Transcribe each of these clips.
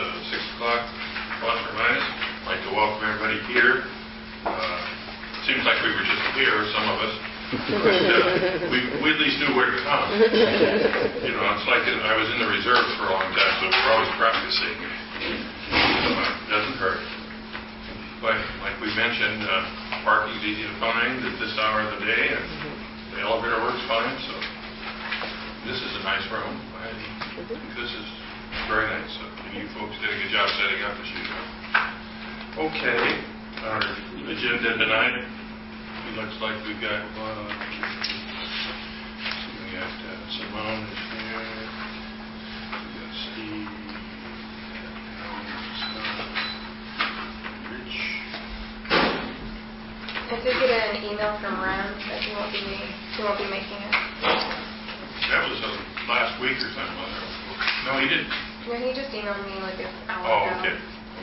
6 o'clock, plus or minus. I'd like to welcome everybody here. Seems like we were just here, some of us. But, we at least knew where to come. You know, it's like I was in the reserves for a long time, so we're always practicing. So it doesn't hurt. But like we mentioned, parking's easy to find at this hour of the day, and the elevator works fine. So this is a nice room. I think this is very nice. So you folks did a good job setting up as usual. Okay, our agenda tonight. It looks like we've got we got Simone is here. We got Steve. Rich. I did get an email from Ren that he won't be making it. That was last week or something, wasn't it? No, he didn't. No, he just emailed me like an hour ago. Oh, okay.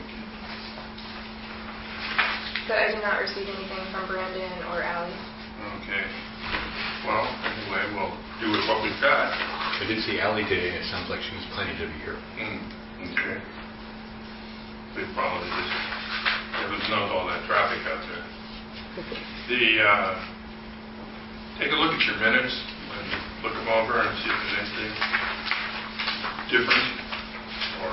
But I did not receive anything from Brandon or Allie. Okay. Well, anyway, we'll do with what we've got. I did see Allie today, and it sounds like she was planning to be here. Okay. They probably just, heavens knows all that traffic out there. Take a look at your minutes and look them over and see if there's anything different or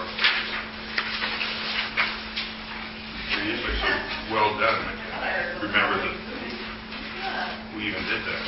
usually so well done. I can't remember that we even did that.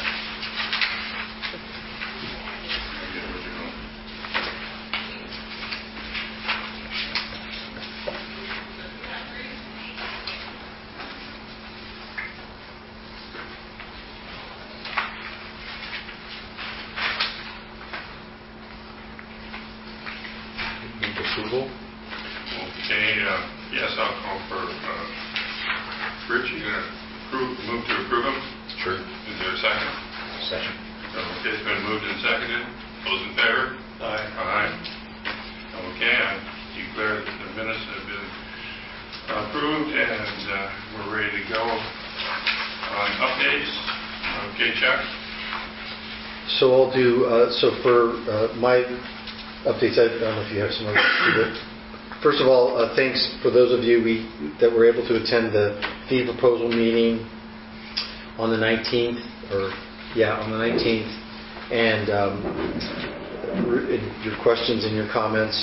Approval? Okay, yes, I'll call for Rich. You going to move to approve them? Sure. Is there a second? Second. Okay, it's been moved and seconded. Those in favor? Aye. Aye. Okay, I declare that the minutes have been approved and we're ready to go on updates. Okay, Chuck? So I'll do, for my updates, I don't know if you have some other. First of all, thanks for those of you that were able to attend the fee proposal meeting on the 19th, on the 19th, and your questions and your comments.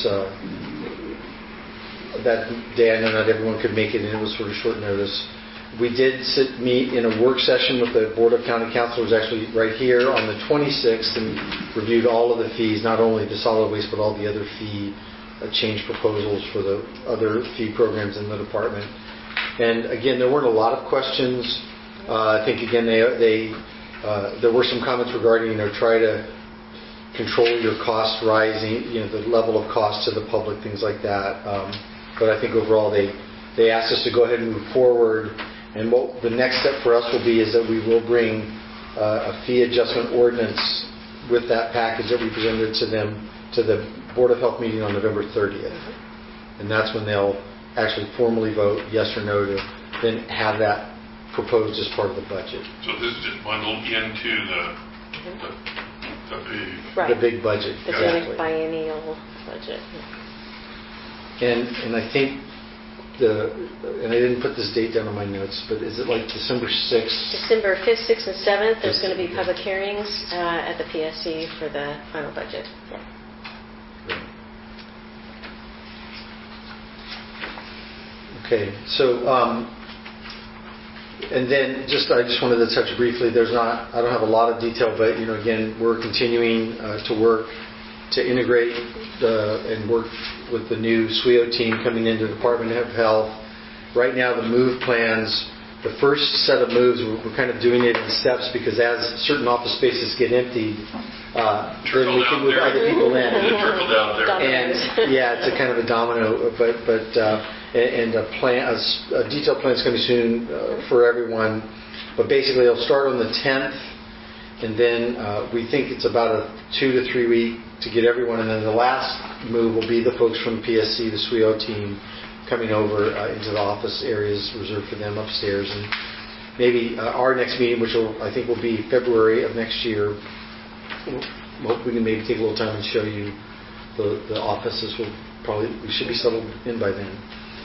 That day, I know not everyone could make it, and it was sort of short notice. We did meet in a work session with the Board of County Councilors, actually right here on the 26th, and reviewed all of the fees, not only the solid waste, but all the other fee change proposals for the other fee programs in the department. And again, there weren't a lot of questions. I think again, there were some comments regarding, try to control your cost rising, the level of cost to the public, things like that. But I think overall, they asked us to go ahead and move forward. And what the next step for us will be is that we will bring a fee adjustment ordinance with that package that we presented to them to the Board of Health meeting on November 30th. And that's when they'll actually formally vote yes or no to then have that proposed as part of the budget. So this is just bundled into the big budget. The big biennial budget. And I think and I didn't put this date down on my notes, but is it like December 6th? December 5th, 6th, and 7th, there's going to be public hearings at the PSC for the final budget. Yeah. Okay, so and then I just wanted to touch briefly. I don't have a lot of detail, but again, we're continuing to work to integrate and work with the new SWEO team coming into the Department of Health. Right now, the move plans, the first set of moves, we're kind of doing it in steps because as certain office spaces get emptied, then we can move other people in. Trickle down there. And it's a kind of a domino, and a detailed plan is coming soon for everyone. But basically, it'll start on the 10th, and then we think it's about a 2 to 3 week to get everyone. And then the last move will be the folks from PSC, the SWEO team, coming over into the office areas reserved for them upstairs. And maybe our next meeting, which I think will be February of next year, we can maybe take a little time and show you the offices. We'll we should be settled in by then.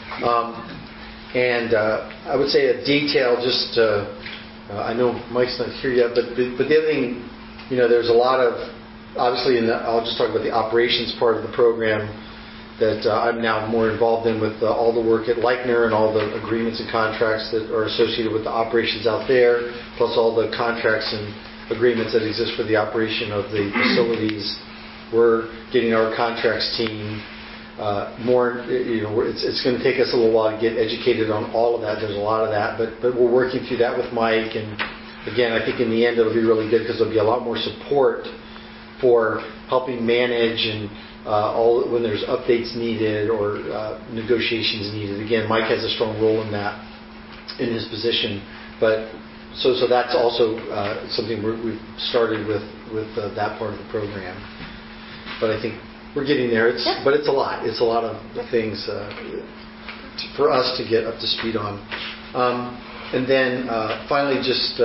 And I would say a detail, just I know Mike's not here yet, but the other thing, there's a lot of, obviously, I'll just talk about the operations part of the program that I'm now more involved in with all the work at Leichner and all the agreements and contracts that are associated with the operations out there, plus all the contracts and agreements that exist for the operation of the facilities. We're getting our contracts team more, it's going to take us a little while to get educated on all of that. There's a lot of that, but we're working through that with Mike. And again, I think in the end it'll be really good because there'll be a lot more support for helping manage and when there's updates needed or negotiations needed. Again, Mike has a strong role in that in his position, but so that's also something we've started with that part of the program. But I think we're getting there. But it's a lot. It's a lot of things for us to get up to speed on. And then finally, just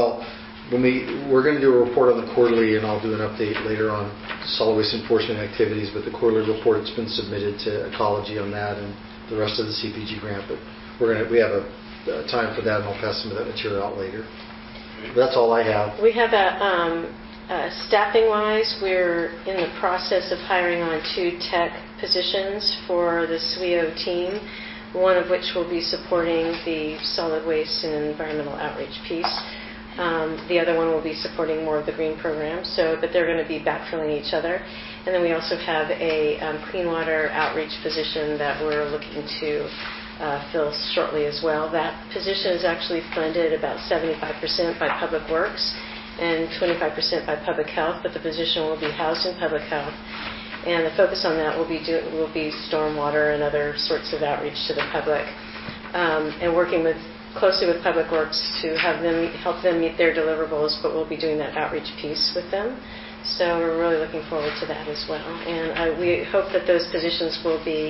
we're going to do a report on the quarterly, and I'll do an update later on solid waste enforcement activities. But the quarterly report has been submitted to Ecology on that and the rest of the CPG grant. But we have a time for that, and I'll pass some of that material out later. But that's all I have. We have staffing-wise, we're in the process of hiring on 2 tech positions for the SWEO team, one of which will be supporting the solid waste and environmental outreach piece. The other one will be supporting more of the green program, but they're going to be backfilling each other. And then we also have a clean water outreach position that we're looking to fill shortly as well. That position is actually funded about 75% by Public Works and 25% by Public Health, but the position will be housed in Public Health. And the focus on that will be stormwater and other sorts of outreach to the public, and working closely with Public Works to help them meet their deliverables, but we'll be doing that outreach piece with them. So we're really looking forward to that as well. And we hope that those positions will be,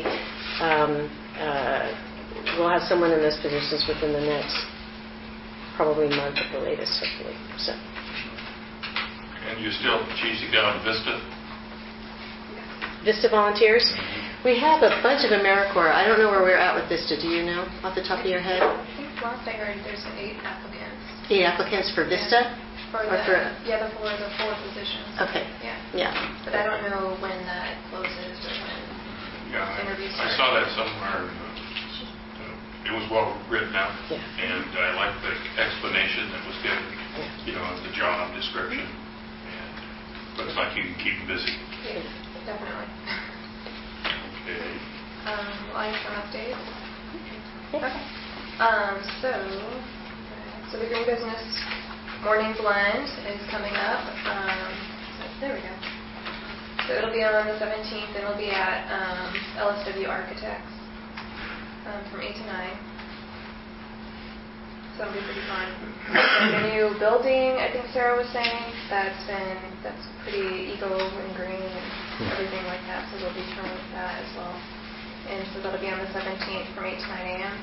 we'll have someone in those positions within the next probably month at the latest, hopefully. So. And you're still chasing down Vista? Vista volunteers? We have a bunch of AmeriCorps. I don't know where we're at with Vista. Do you know off the top of your head? I think last I heard there's 8 applicants. 8 applicants for Vista? For the 4 positions. Okay. Yeah. But I don't know when that closes or when interviews start. I saw that somewhere. It was well written out, and I liked the explanation that was given, of the job description. And looks like you can keep them busy. Yeah, definitely. Okay. I have some updates. Okay. So the Green Business Morning Blend is coming up. There we go. So it'll be on the 17th, and it'll be at LSW Architects from 8 to 9. So it'll be pretty fun. The new building, I think Sarah was saying, that's pretty eco and green and everything like that. So we'll be showing that as well. And so that'll be on the 17th from 8 to 9 a.m.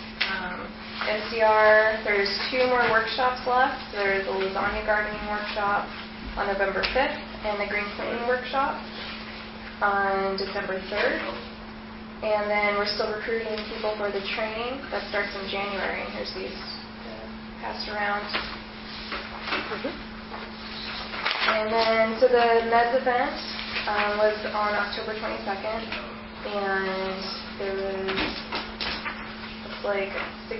NCR, there's 2 more workshops left. There's a lasagna gardening workshop on November 5th and the green cleaning workshop on December 3rd. And then we're still recruiting people for the training that starts in January. And here's these passed around. And then, so the MEDS event was on October 22nd, and there was, looks like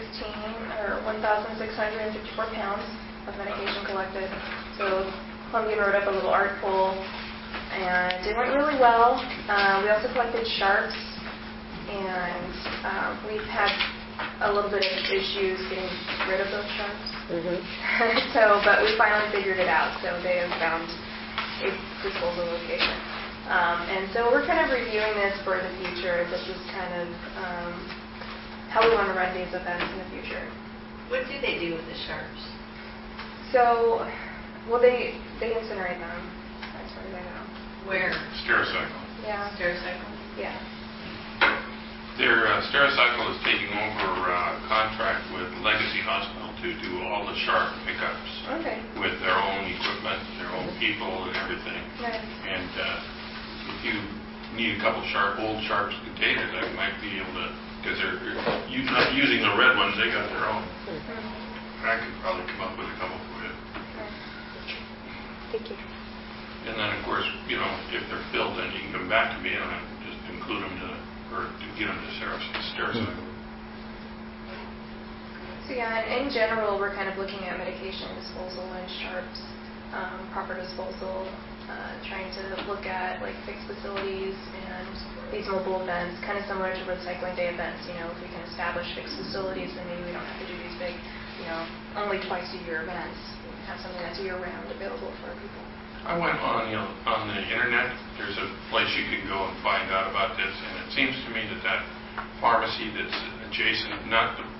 1,654 pounds of medication collected. So Columbia wrote up a little article, and it went really well. We also collected sharps, and we've had a little bit of issues getting rid of those sharps. But we finally figured it out. So they have found a disposal location. And so we're kind of reviewing this for the future. This is kind of how we want to run these events in the future. What do they do with the sharps? So, they incinerate them, as far as I know. Where? Stericycle. Yeah. Stericycle? Yeah. Their Stericycle is taking over a contract with Legacy Hospital to do all the sharp pickups. Okay. With their own equipment, their own people, and everything. Nice. And if you need a couple old sharps containers, I might be able to, because they're not using the red ones, they got their own. I could probably come up with a couple for you. Thank you. And then, of course, if they're filled, then you can come back to me and I just include them or get them to Stericycle. So yeah, in general, we're kind of looking at medication disposal and sharps, proper disposal, trying to look at like fixed facilities and these mobile events, kind of similar to recycling day events. If we can establish fixed facilities, then maybe we don't have to do these big, only twice a year events. We can have something that's year-round available for people. I went on the internet. There's a place you can go and find out about this, and it seems to me that pharmacy that's adjacent, not the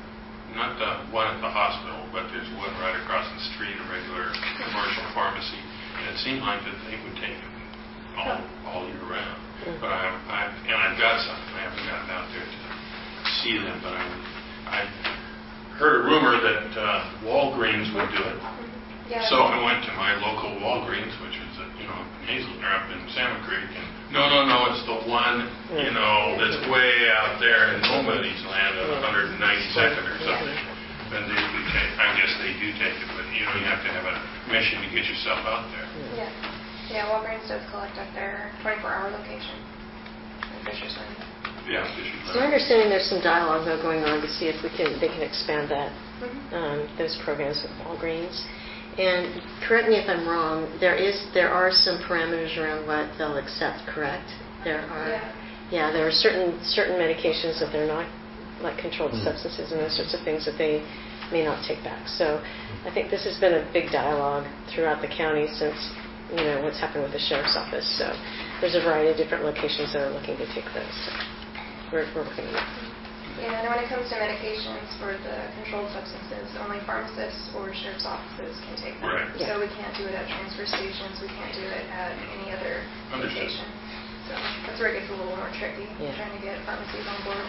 one at the hospital, but there's one right across the street, a regular commercial pharmacy, and it seemed like that they would take it all year round. But I've got some. I haven't gotten out there to see them, but I heard a rumor that Walgreens would do it. Yeah. So I went to my local Walgreens, which is in up in Salmon Creek, and no, it's the one that's way out there in nobody's land at 192nd or something. And I guess they do take it, but you have to have a mission to get yourself out there. Yeah, Walgreens does collect at their 24-hour location in Fisher's Land. Yeah, Fisher's Land. So I'm understanding there's some dialogue though going on to see if they can expand that those programs with Walgreens. And correct me if I'm wrong, there are some parameters around what they'll accept, correct? There are. Yeah, there are certain medications that they're not, like controlled substances and those sorts of things that they may not take back. So I think this has been a big dialogue throughout the county since what's happened with the sheriff's office. So there's a variety of different locations that are looking to take those. So we're working on that. Yeah, and when it comes to medications for the controlled substances, only pharmacists or sheriff's offices can take them. Right. So we can't do it at transfer stations. We can't do it at any other location. So that's where it gets a little more tricky, trying to get pharmacies on board.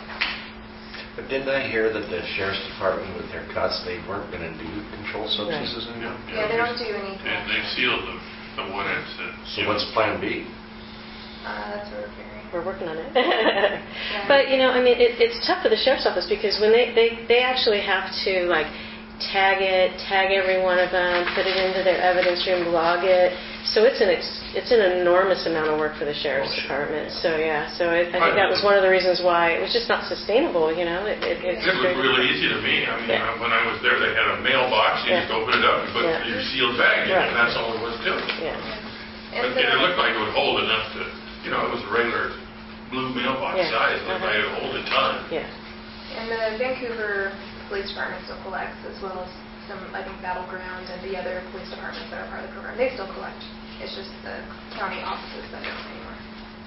But didn't I hear that the sheriff's department, with their cuts, they weren't going to do controlled substances anymore? Yeah, they don't do anything. They sealed the one that's... So what's plan B? That's what we're figuring. We're working on it. But, it's tough for the sheriff's office because when they actually have to, tag every one of them, put it into their evidence room, log it. So it's an enormous amount of work for the sheriff's department. So, I think that was one of the reasons why it was just not sustainable, It looked really easy to me. When I was there, they had a mailbox. You just open it up and put your sealed bag in, and that's all it was to it. But it looked like it would hold enough to... it was a regular blue mailbox size, but it would hold a ton. And the Vancouver Police Department still collects, as well as some, I think, Battleground and the other police departments that are part of the program. They still collect. It's just the county offices that don't anymore.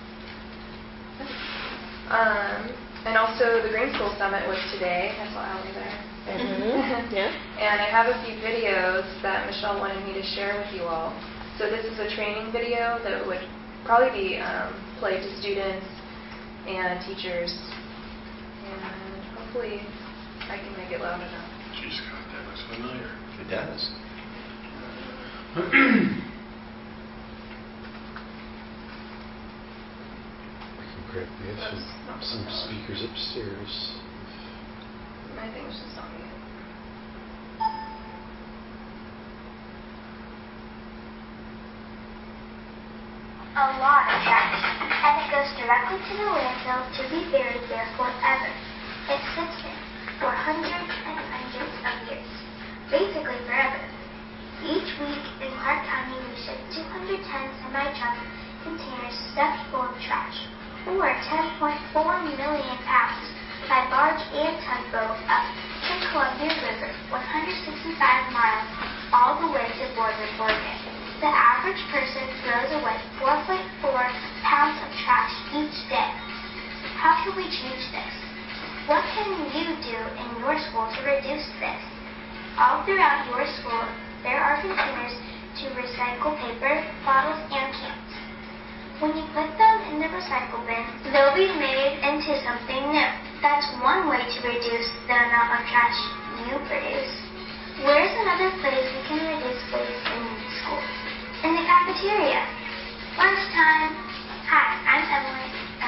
And also, the Green School Summit was today. I saw Allie there. And I have a few videos that Michelle wanted me to share with you all. So this is a training video that would probably be played to students and teachers, and hopefully I can make it loud enough. Gee, Scott, that looks familiar. It does. Correct. We have some speakers upstairs. My thing's just on mute. A lot of trash, and it goes directly to the landfill to be buried there forever. It sits there for hundreds and hundreds of years, basically forever. Each week in Clark County, we ship 210 semi-truck containers stuffed full of trash, or 10.4 million pounds, by barge and tugboat up the Columbia River, 165 miles, all the way to Boardman, Oregon. The average person throws away 4.4 pounds of trash each day. How can we change this? What can you do in your school to reduce this? All throughout your school, there are containers to recycle paper, bottles, and cans. When you put them in the recycle bin, they'll be made into something new. That's one way to reduce the amount of trash you produce. Where's another place we can reduce waste in school? In the cafeteria. Lunchtime. Hi, I'm Emily.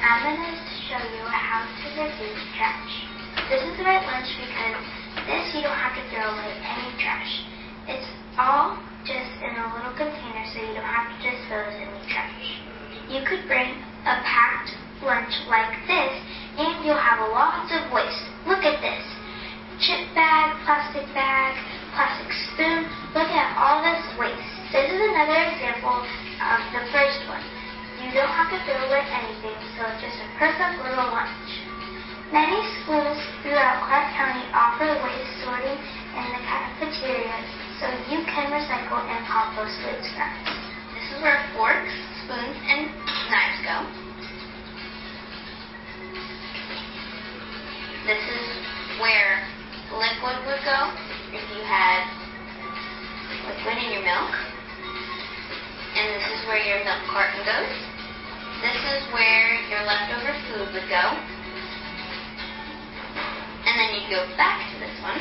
I'm going to show you how to reduce trash. This is the right lunch because this you don't have to throw away any trash. It's all just in a little container so you don't have to dispose any trash. You could bring a packed lunch like this and you'll have lots of waste. Look at this. Chip bag, plastic spoon. Look at all this waste. This is another example of the first one. You don't have to throw away anything, so it's just a perfect little lunch. Many schools throughout Clark County offer waste sorting in the cafeterias, so you can recycle and compost waste scraps. This is where forks, spoons, and knives go. This is where liquid would go if you had liquid in your milk. And this is where your milk carton goes. This is where your leftover food would go. And then you go back to this one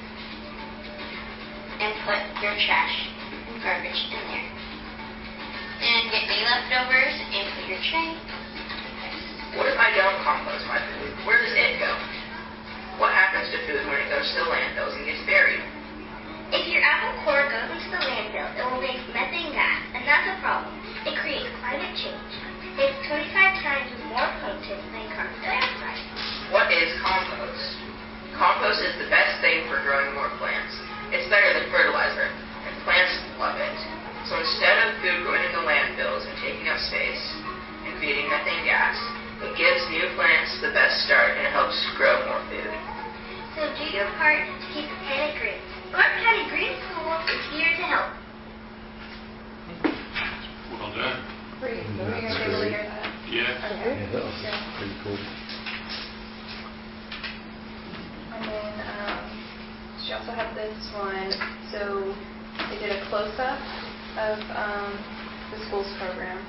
and put your trash and garbage in there. And get any leftovers and put your tray. What if I don't compost my food? Where does it go? What happens to food when it goes to the landfills and gets buried? If your apple core goes into the landfill, it will make methane gas, and that's a problem. It creates climate change. It's 25 times more potent than carbon dioxide. What is compost? Compost is the best thing for growing more plants. It's better than fertilizer, and plants love it. So instead of food going into landfills and taking up space and creating methane gas, it gives new plants the best start and it helps grow more food. So do your part to keep the planet green. Clark County Green School is here to help. Well done. Were you guys That's able to great. hear that? Yeah. Okay. Yeah, that was pretty cool. And then she also had this one. So they did a close-up of the school's program.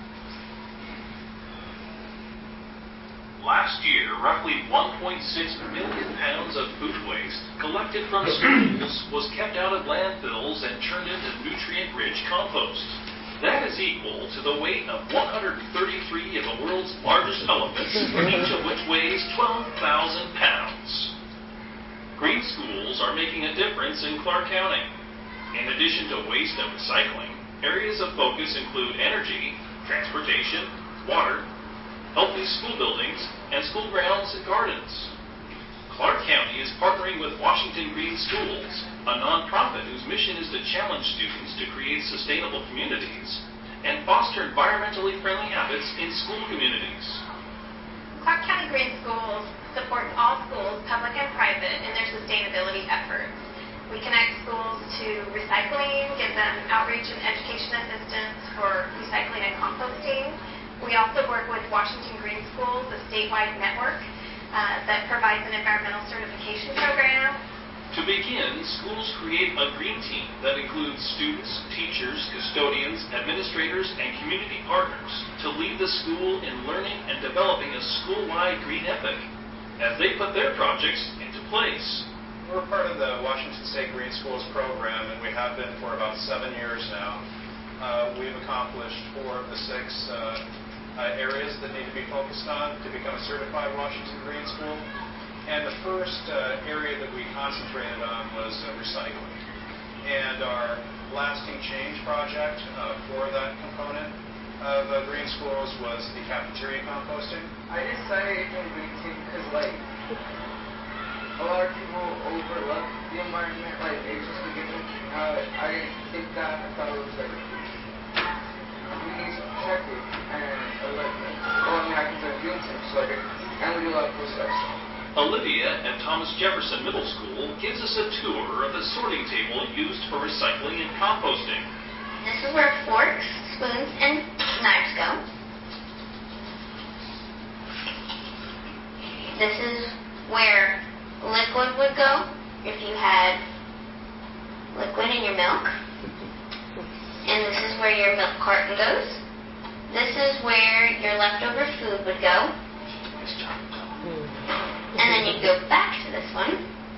Last year, roughly 1.6 million pounds of food waste collected from schools was kept out of landfills and turned into nutrient-rich compost. That is equal to the weight of 133 of the world's largest elephants, each of which weighs 12,000 pounds. Green schools are making a difference in Clark County. In addition to waste and recycling, areas of focus include energy, transportation, water, healthy school buildings, and school grounds and gardens. Clark County is partnering with Washington Green Schools, a nonprofit whose mission is to challenge students to create sustainable communities and foster environmentally friendly habits in school communities. Clark County Green Schools supports all schools, public and private, in their sustainability efforts. We connect schools to recycling, give them outreach and education assistance for recycling and composting. We also work with Washington Green Schools, a statewide network that provides an environmental certification program. To begin, schools create a green team that includes students, teachers, custodians, administrators, and community partners to lead the school in learning and developing a school-wide green ethic as they put their projects into place. We're part of the Washington State Green Schools program, and we have been for about 7 years now. We've accomplished 4 of the 6 areas that need to be focused on to become a certified Washington Green School. And the first area that we concentrated on was recycling. And our lasting change project for that component of Green Schools was the cafeteria composting. I decided to green team because, a lot of people overlook the environment. It's just a given. I didn't think that. I thought it was we need to protect it. And I can do green team. And we do a lot of cool stuff. Olivia at Thomas Jefferson Middle School gives us a tour of the sorting table used for recycling and composting. This is where forks, spoons, and knives go. This is where liquid would go if you had liquid in your milk. And this is where your milk carton goes. This is where your leftover food would go. And then you go back to this one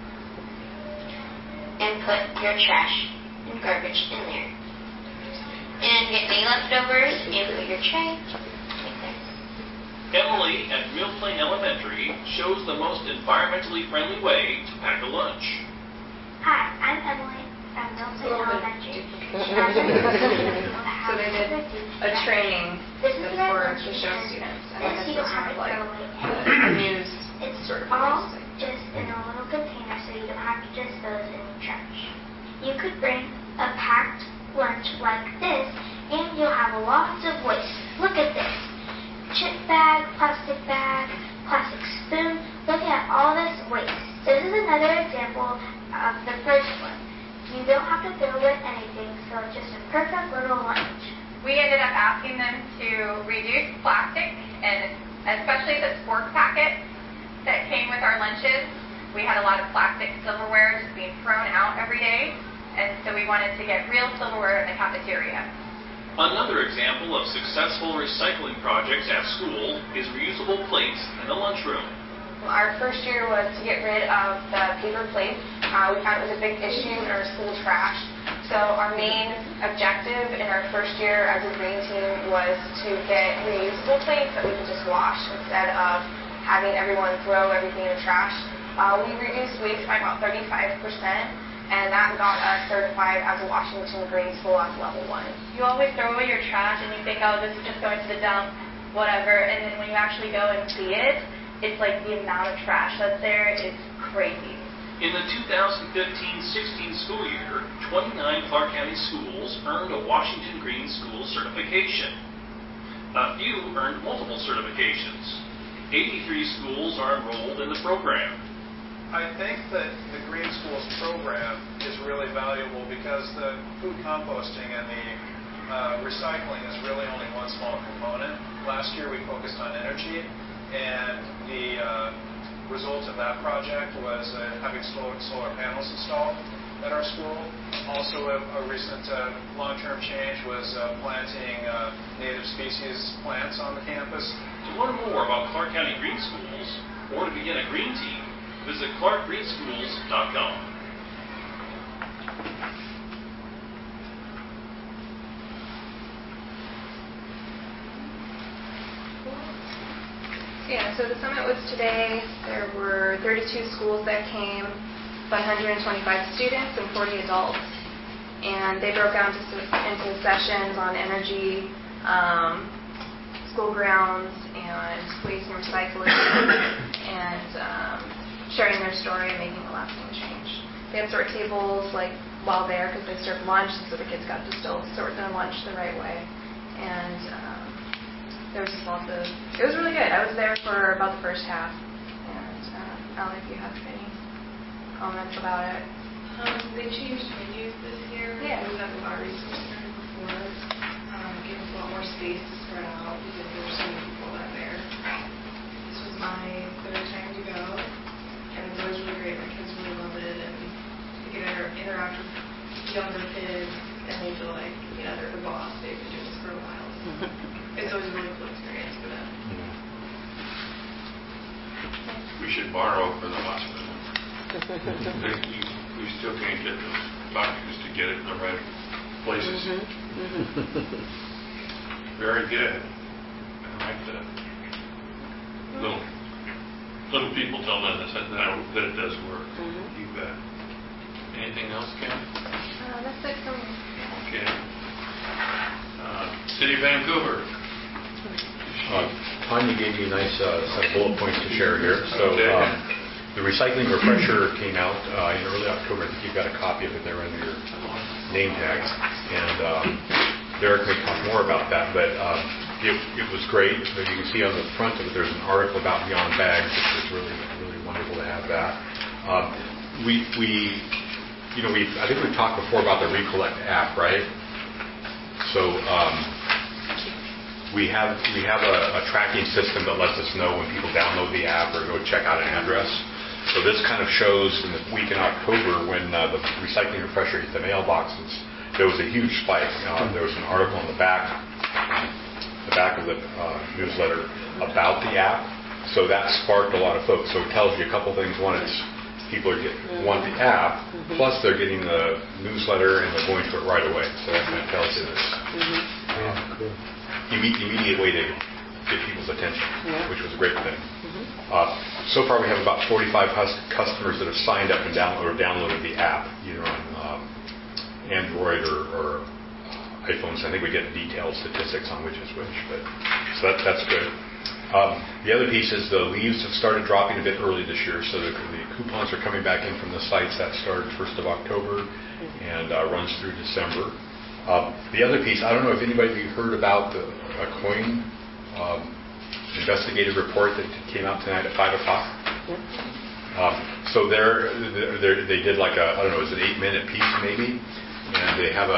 and put your trash and garbage in there. And get any leftovers and put your tray right there. Emily at Mill Plain Elementary shows the most environmentally friendly way to pack a lunch. Hi, I'm Emily from Milton Elementary. So they did a training This is that's the for red to show students, and then This this you is don't have kind to of like throw away. the news It's sort of all news. just in a little container, so you don't have to dispose in the trash. You could bring a packed lunch like this, and you'll have lots of waste. Look at this. Chip bag, plastic spoon. Look at all this waste. This is another example of the first one. You don't have to throw away anything, so it's just a perfect little lunch. We ended up asking them to reduce plastic, and especially the sports packets that came with our lunches. We had a lot of plastic silverware just being thrown out every day, and so we wanted to get real silverware in the cafeteria. Another example of successful recycling projects at school is reusable plates in the lunchroom. Our first year was to get rid of the paper plates. We found it was a big issue in our school trash. So our main objective in our first year as a green team was to get reusable plates that we could just wash instead of having everyone throw everything in the trash. We reduced waste by about 35%, and that got us certified as a Washington Green School on level 1. You always throw away your trash and you think, oh, this is just going to the dump, whatever, and then when you actually go and see it, it's like the amount of trash that's there is crazy. In the 2015-16 school year, 29 Clark County schools earned a Washington Green School certification. A few earned multiple certifications. 83 schools are enrolled in the program. I think that the Green Schools program is really valuable because the food composting and the recycling is really only one small component. Last year we focused on energy, and the result of that project was having solar panels installed at our school. Also, a recent long-term change was planting native species plants on the campus. To learn more about Clark County Green Schools or to begin a green team, visit clarkgreenschools.com. Yeah, so the summit was today. There were 32 schools that came, 125 students and 40 adults. And they broke out into sessions on energy, school grounds, and waste and recycling, and sharing their story and making a lasting change. They had sort tables like while there because they served lunch, so the kids got to still sort their lunch the right way. And there was just lots of, it was really good. I was there for about the first half. And Allie, if you have any comments about it. They changed menus this year. Yeah. We had a lot of resources than before. Gave us a lot more space to spread out because there were so many people that there. This was my third time to go, and it's always really great. My kids really love it, and you get to interact with younger kids, and they feel like, you know, they're the boss. They've been doing this for a while. So it's always a really cool experience for them. We should borrow for the hospital. We still can't get those doctors to get it in the right places. Very good. I like that. Little people telling us that it does work. You bet. Anything else, Kim? That's it for me. Okay. City of Vancouver. Tanya gave you a nice set of bullet points to share here. So Okay. the recycling refresher came out in early October. I think you've got a copy of it there under your name tags. And Derek may talk more about that, but it was great. But you can see on the front of it, there's an article about Beyond Bags, which was really, really wonderful to have that. I think we've talked before about the Recollect app, right? So we have a tracking system that lets us know when people download the app or go check out an address. So this kind of shows in the week in October when the recycling refresher hit the mailboxes, there was a huge spike. There was an article on the back of the newsletter about the app. So that sparked a lot of folks. So it tells you a couple things. One is people want the app, plus they're getting the newsletter and they're going to it right away. So that kind of tells you this immediate way to get people's attention, Yeah. which was a great thing. So far, we have about 45 customers that have signed up and downloaded the app, either on Android or iPhones. I think we get detailed statistics on which is which, so that's good. The other piece is the leaves have started dropping a bit early this year, so the coupons are coming back in from the sites. That started 1st of October and runs through December. The other piece, I don't know if anybody heard about a coin investigative report that came out tonight at 5 o'clock. So they did like I don't know, it's an 8-minute piece maybe, and they have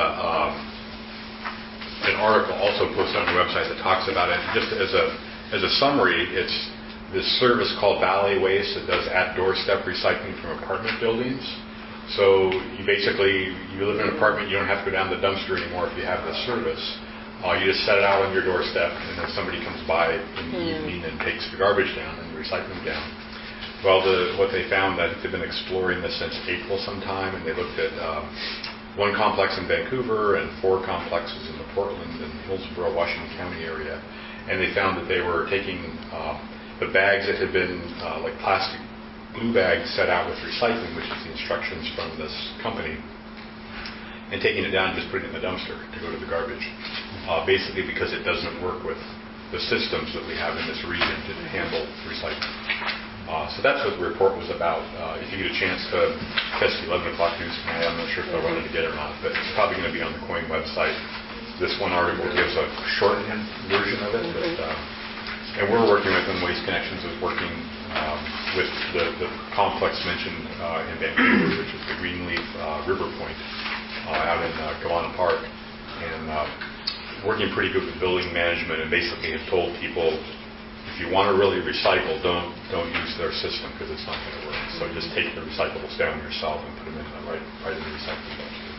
an article also posted on the website that talks about it. Just as a summary, it's this service called Valley Waste that does at-doorstep recycling from apartment buildings. So you live in an apartment, you don't have to go down the dumpster anymore if you have this service. You just set it out on your doorstep, and then somebody comes by in the evening and takes the garbage down and the recycling down. Well, what they found, I think they've been exploring this since April sometime, and they looked at one complex in Vancouver and 4 complexes in the Portland and Hillsborough, Washington County area. And they found that they were taking the bags that had been like plastic blue bags set out with recycling, which is the instructions from this company, and taking it down and just putting it in the dumpster to go to the garbage. Basically because it doesn't work with the systems that we have in this region to handle recycling. So that's what the report was about. If you get a chance to catch the 11 o'clock news tonight, I'm not sure if I wanted to get it or not, but it's probably going to be on the COIN website. This one article gives a shorthand version of it, and we're working with them. Waste Connections is working with the complex mentioned in Vancouver, which is the Greenleaf River Point out in Kawana Park, and working pretty good with building management, and basically have told people, if you want to really recycle, don't use their system because it's not going to work. So just take the recyclables down yourself and put them in right in the recycling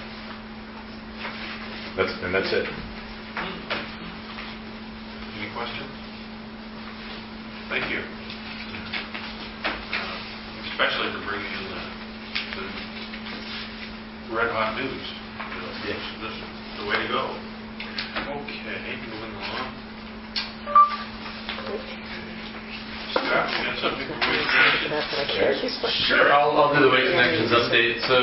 dumpster. That's it. Any questions? Thank you. Especially for bringing in the red hot news. This is the way to go. Okay, moving along. Scott, you got something for Waste Connections? Sure, I'll do the Waste Connections update. So,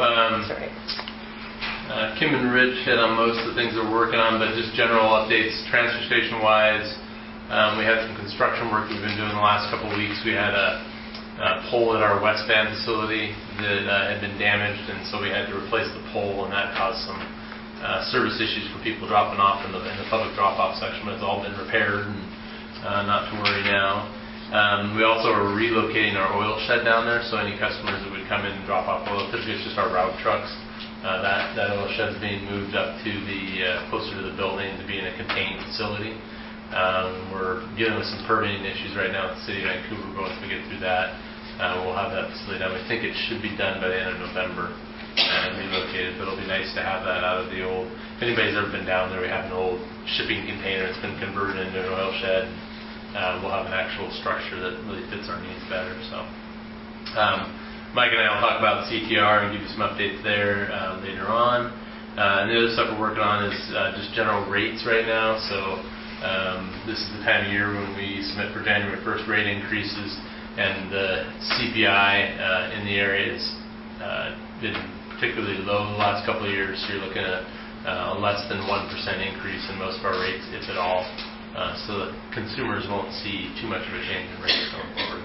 Kim and Rich hit on most of the things we're working on, but just general updates, transfer station wise. We had some construction work we've been doing the last couple of weeks. We had a pole at our West Van facility that had been damaged, and so we had to replace the pole, and that caused some service issues for people dropping off in the public drop-off section, but it's all been repaired and not to worry now. We also are relocating our oil shed down there, so any customers that would come in and drop off oil, typically it's just our route trucks. That oil shed's being moved up to closer to the building to be in a contained facility. We're dealing with some permitting issues right now with the City of Vancouver, but once we get through that, we'll have that facility done. We think it should be done by the end of November and relocated, but it'll be nice to have that out of the old. If anybody's ever been down there, we have an old shipping container that's been converted into an oil shed. We'll have an actual structure that really fits our needs better. So, Mike and I will talk about the CTR and give you some updates there later on. And the other stuff we're working on is just general rates right now. So this is the time of year when we submit for January 1st rate increases, and the CPI in the area has been particularly low the last couple of years. So you're looking at a less than 1% increase in most of our rates, if at all. So that consumers won't see too much of a change in rates going forward.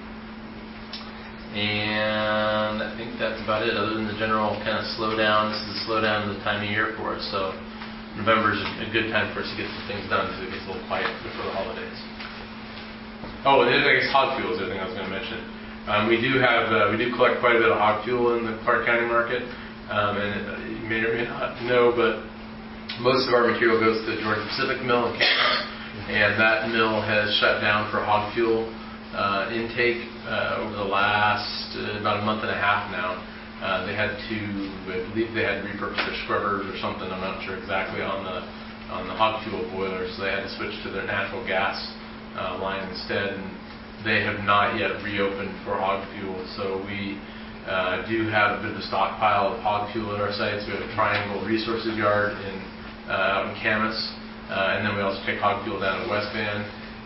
And I think that's about it, other than the general kind of slowdown. This is a slowdown of the time of year for us, so November is a good time for us to get some things done because it gets a little quiet before the holidays. Oh, and I guess hog fuel is the other thing I was going to mention. We do collect quite a bit of hog fuel in the Clark County market, and you may or may not know, but most of our material goes to the Georgia Pacific Mill in Canada, and that mill has shut down for hog fuel intake over the last about a month and a half now. I believe they had to repurpose their scrubbers or something. I'm not sure exactly on the hog fuel boilers, so they had to switch to their natural gas line instead. And they have not yet reopened for hog fuel, so we do have a bit of a stockpile of hog fuel at our sites. We have a Triangle Resources Yard out in Camas, and then we also take hog fuel down at West Van.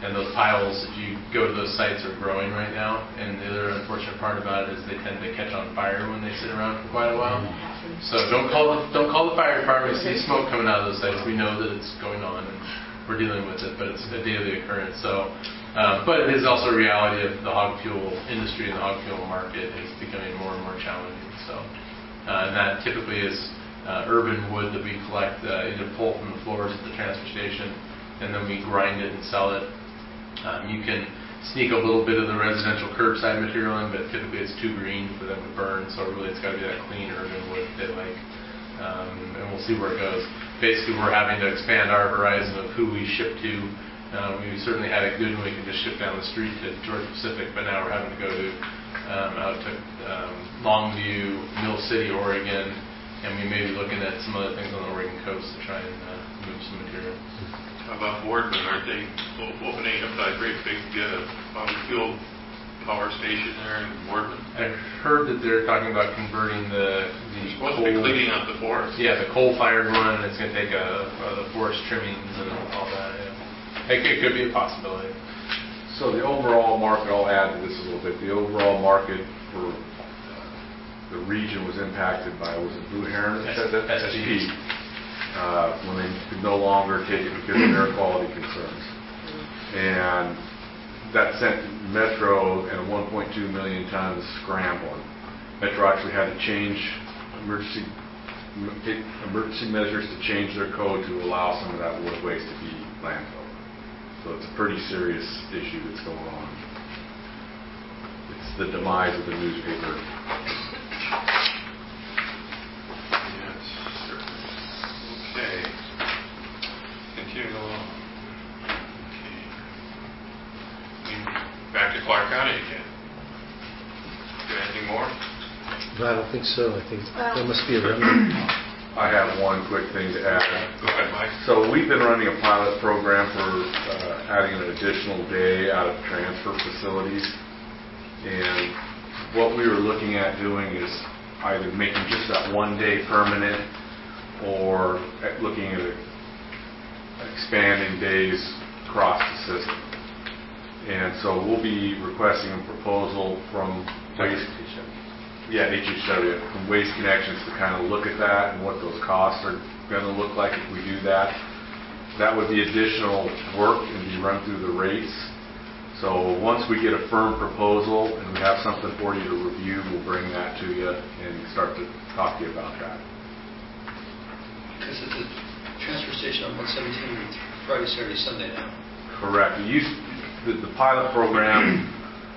And those piles, if you go to those sites, are growing right now. And the other unfortunate part about it is they tend to catch on fire when they sit around for quite a while. So don't call the fire department if you see smoke coming out of those sites. We know that it's going on and we're dealing with it, but it's a daily occurrence. So, but it is also a reality of the hog fuel industry and the hog fuel market is becoming more and more challenging. So, and that typically is urban wood that we collect, either pull from the floors at the transfer station, and then we grind it and sell it. You can sneak a little bit of the residential curbside material in, but typically it's too green for them to burn, so really it's got to be that clean urban wood that they like. And we'll see where it goes. Basically, we're having to expand our horizon of who we ship to. We certainly had it good when we could just ship down the street to Georgia Pacific, but now we're having to go to out to Longview, Mill City, Oregon, and we may be looking at some other things on the Oregon coast to try and move some material. How about Boardman? Aren't they opening up that great big fuel power station there in Boardman? I've heard that they're talking about converting the supposed to be cleaning out the forest. Yeah, the coal-fired one, and it's going to take the forest trimmings and all that. Yeah. It could be a possibility. So the overall market, I'll add to this a little bit. The overall market for the region was impacted by, was it Blue Heron that said that? SP. When they could no longer take it because of air quality concerns. And that sent Metro and a 1.2 million tons scrambling. Metro actually had to change emergency measures to change their code to allow some of that wood waste to be landfilled. So it's a pretty serious issue that's going on. It's the demise of the newspaper. Yes, certainly. Okay. Continuing along. Okay. Back to Clark County again. Got anything more? No, I don't think so. I think there must be a remedy. I have one quick thing to add. Go ahead, Mike. So we've been running a pilot program for adding an additional day out of transfer facilities. And what we were looking at doing is either making just that one day permanent or looking at expanding days across the system. And so we'll be requesting a proposal from HHW, from Waste Connections to kind of look at that and what those costs are going to look like if we do that. That would be additional work and be run through the rates. So once we get a firm proposal and we have something for you to review, we'll bring that to you and start to talk to you about that. Because at the transfer station on 117, it's Friday, Saturday, Sunday now. Correct. The pilot program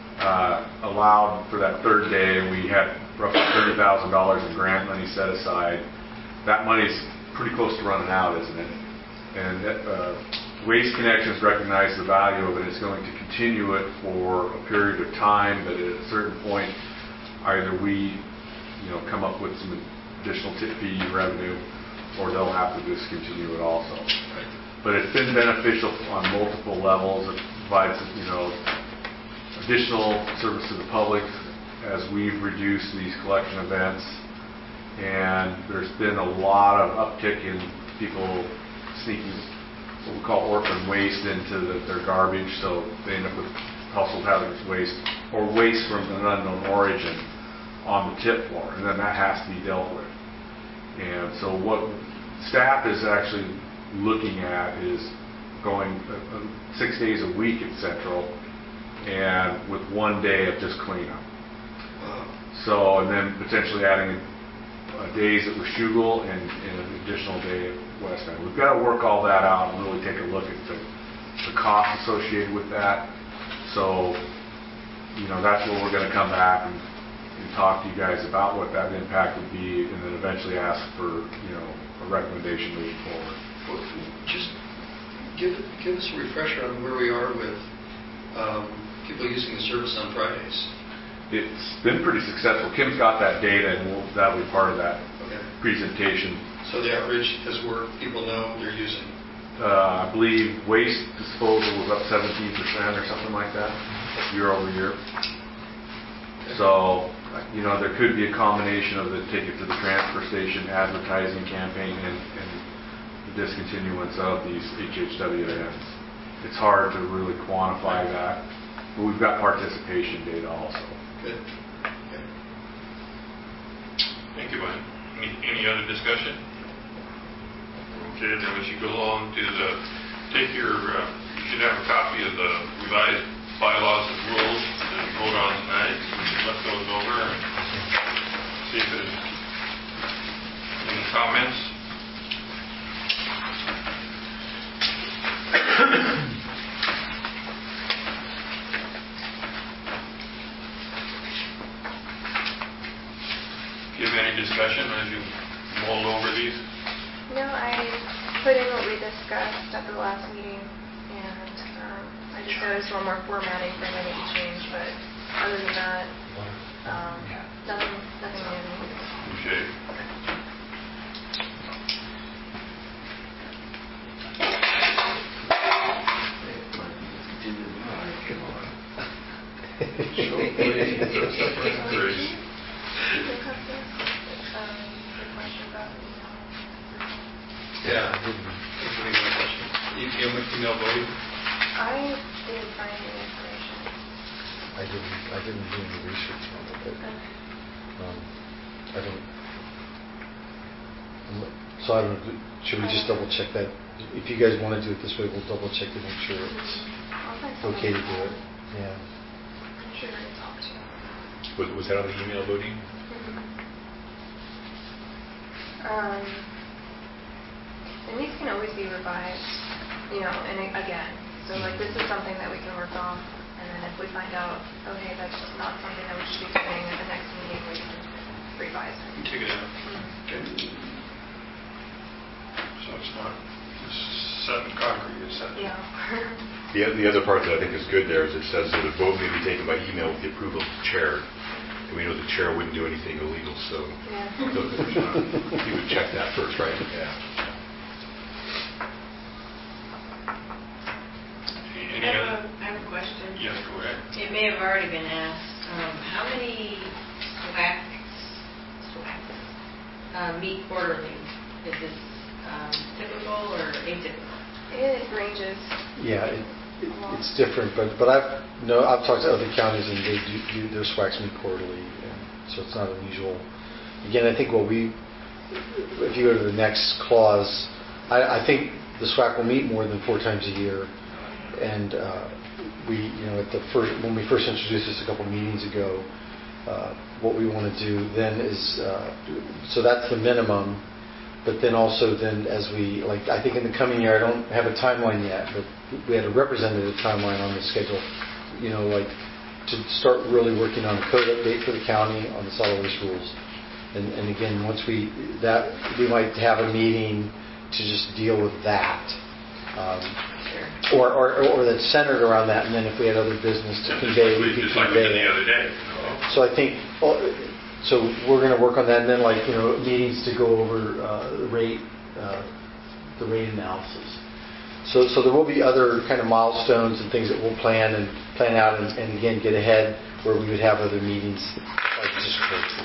allowed for that third day, and we had roughly $30,000 in grant money set aside. That money's pretty close to running out, isn't it? And Waste Connections recognize the value of it. It's going to continue it for a period of time, but at a certain point, either we, come up with some additional tip fee revenue, or they'll have to discontinue it also. Right. But it's been beneficial on multiple levels. It provides, additional service to the public as we've reduced these collection events. And there's been a lot of uptick in people sneaking what we call orphan waste into their garbage, so they end up with household hazardous waste or waste from an unknown origin on the tip floor, and then that has to be dealt with. And so what staff is actually looking at is going 6 days a week at Central, and with 1 day of just cleanup. So, and then potentially adding days at Washougal and an additional day at West End. We've got to work all that out and really take a look at the cost associated with that. So, that's where we're going to come back and talk to you guys about what that impact would be, and then eventually ask for, a recommendation moving forward. Well, just give us a refresher on where we are with people using the service on Fridays. It's been pretty successful. Kim's got that data, and that'll be part of that presentation. So the outreach has worked. People know they're using. I believe waste disposal was up 17% or something like that, year over year. Okay. So, there could be a combination of the take it to the transfer station advertising campaign and the discontinuance of these HHW events. it's hard to really quantify that. But we've got participation data also. Good. Thank you, Glenn. Any other discussion? Okay, then we should go along to you should have a copy of the revised bylaws and rules that we vote on tonight. We should look those over and see if there's any comments. Do you have any discussion as you mulled over these? No, I put in what we discussed at the last meeting, and I just noticed one more formatting for any change, but other than that, nothing new. Okay. Yeah. Email voting? I didn't find any information. I didn't do any research on it, but I don't. So I don't know. Should we just double check that? If you guys want to do it this way, we'll double check to make sure it's okay to do it. Yeah. I'm sure it's optional. Was that on the email voting? And these can always be revised, and again. So like this is something that we can work on, and then if we find out, okay, that's not something that we should be doing at the next meeting, we can revise it. You take it out. Okay. So it's not set in concrete, it's set. Yeah. The other part that I think is good there is it says that a vote may be taken by email with the approval of the chair. And we know the chair wouldn't do anything illegal, so you would check that first, right? Yeah. I have a question. Yes, go ahead. It may have already been asked. How many SWACs meet quarterly? Is this typical or atypical? It ranges. Yeah, it's different, but I've talked to other counties and they do their SWACs meet quarterly, and so it's not unusual. Again, I think if you go to the next clause, I think the SWAC will meet more than 4 times a year. And when we first introduced this a couple meetings ago, what we want to do then is so that's the minimum. But then also as I think in the coming year, I don't have a timeline yet, but we had a representative timeline on the schedule. To start really working on a code update for the county on the solid waste rules. And again, once we might have a meeting to just deal with that. Or that's centered around that, and then if we had other business to convey, we could convey the other day. So I think, we're going to work on that, and then meetings to go over the rate analysis. So there will be other kind of milestones and things that we'll plan out, and again get ahead where we would have other meetings like this.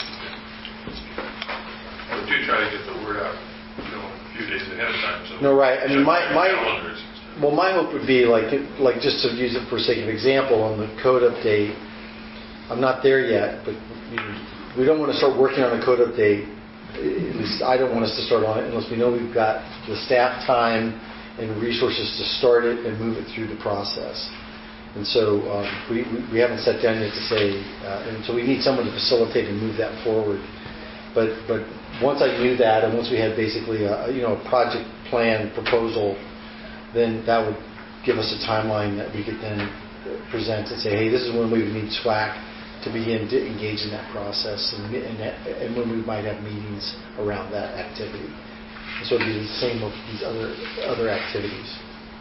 We do try to get the word out, a few days ahead of time. So no, right. I mean, my hope would be like just to use it for sake of example on the code update. I'm not there yet, but we don't want to start working on a code update. At least I don't want us to start on it unless we know we've got the staff time and resources to start it and move it through the process. And so we haven't sat down yet to say, and so we need someone to facilitate and move that forward. But once I knew that, and once we had basically a project plan proposal, then that would give us a timeline that we could then present and say, hey, this is when we would need SWAC to begin to engage in that process, and when we might have meetings around that activity. And so it would be the same with these other activities.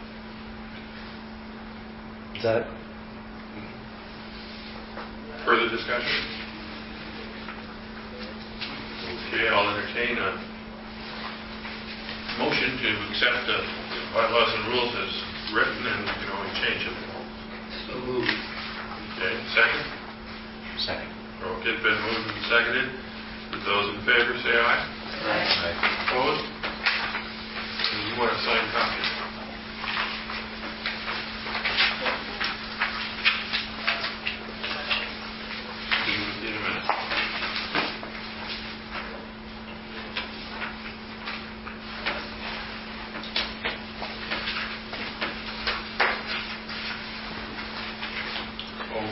Is that further discussion? Okay, I'll entertain a motion to accept the bylaws and rules as written, and we can always change them. So moved. Okay, second? Second. Okay, it's been moved and seconded. Those in favor say aye. Aye. Opposed? And you want to sign copies?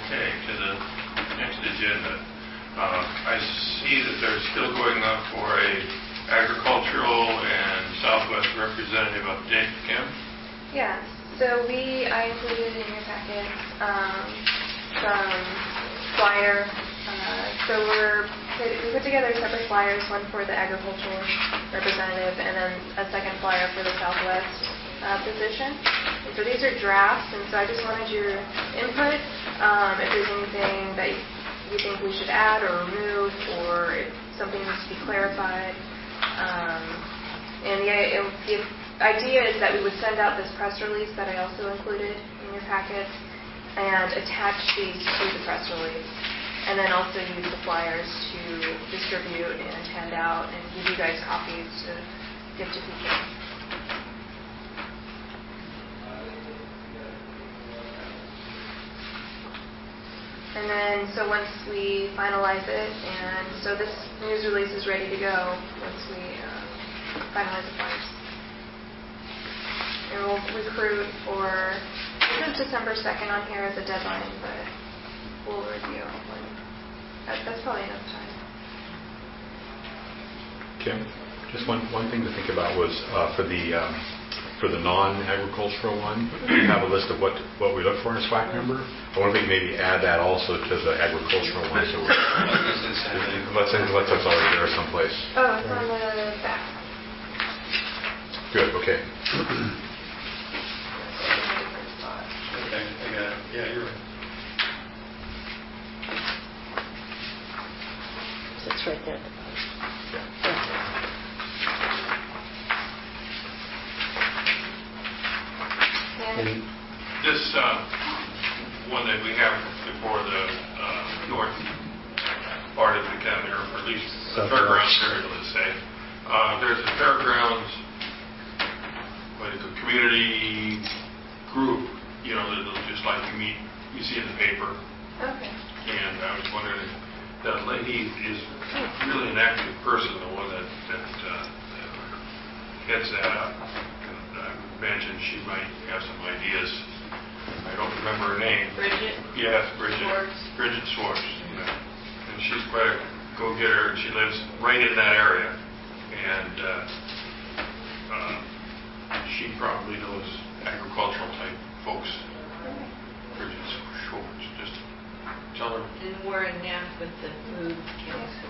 Okay, to the next agenda. I see that they're still going up for a agricultural and Southwest representative update. Kim? Yeah, so I included in your packet some flyer. So we put together separate flyers, one for the agricultural representative and then a second flyer for the Southwest position. So these are drafts, and so I just wanted your input. If there's anything that you think we should add or remove, or if something needs to be clarified. And the idea is that we would send out this press release that I also included in your packets and attach these to the press release. And then also use the flyers to distribute and hand out and give you guys copies to give to people. And then, so once we finalize it, and so this news release is ready to go once we finalize the flyers. And we'll recruit for, this is December 2nd on here as a deadline, but we'll review when, that's probably enough time. Kim, just one thing to think about was for the non-agricultural one, we have a list of what we look for in a SWAC member. I want to maybe add that also to the agricultural one. So let's say that's already there someplace. Oh, it's on the back. Good. Okay. Okay, I got it. Yeah, you're right. It's right there. This one that we have before the north part of the county, or at least the fairgrounds area, let's say, there's a fairgrounds, community group, that'll just like you see in the paper. Okay. And I was wondering if that lady is really an active person, the one that heads that up. I imagine she might have some ideas. I don't remember her name. Bridget? Yes, Bridget. Schwartz. Bridget Schwartz. Yeah. And she's quite a go-getter, and she lives right in that area. And she probably knows agricultural type folks. Bridget Schwartz. Just tell her. And we're in NAP with the Food Council.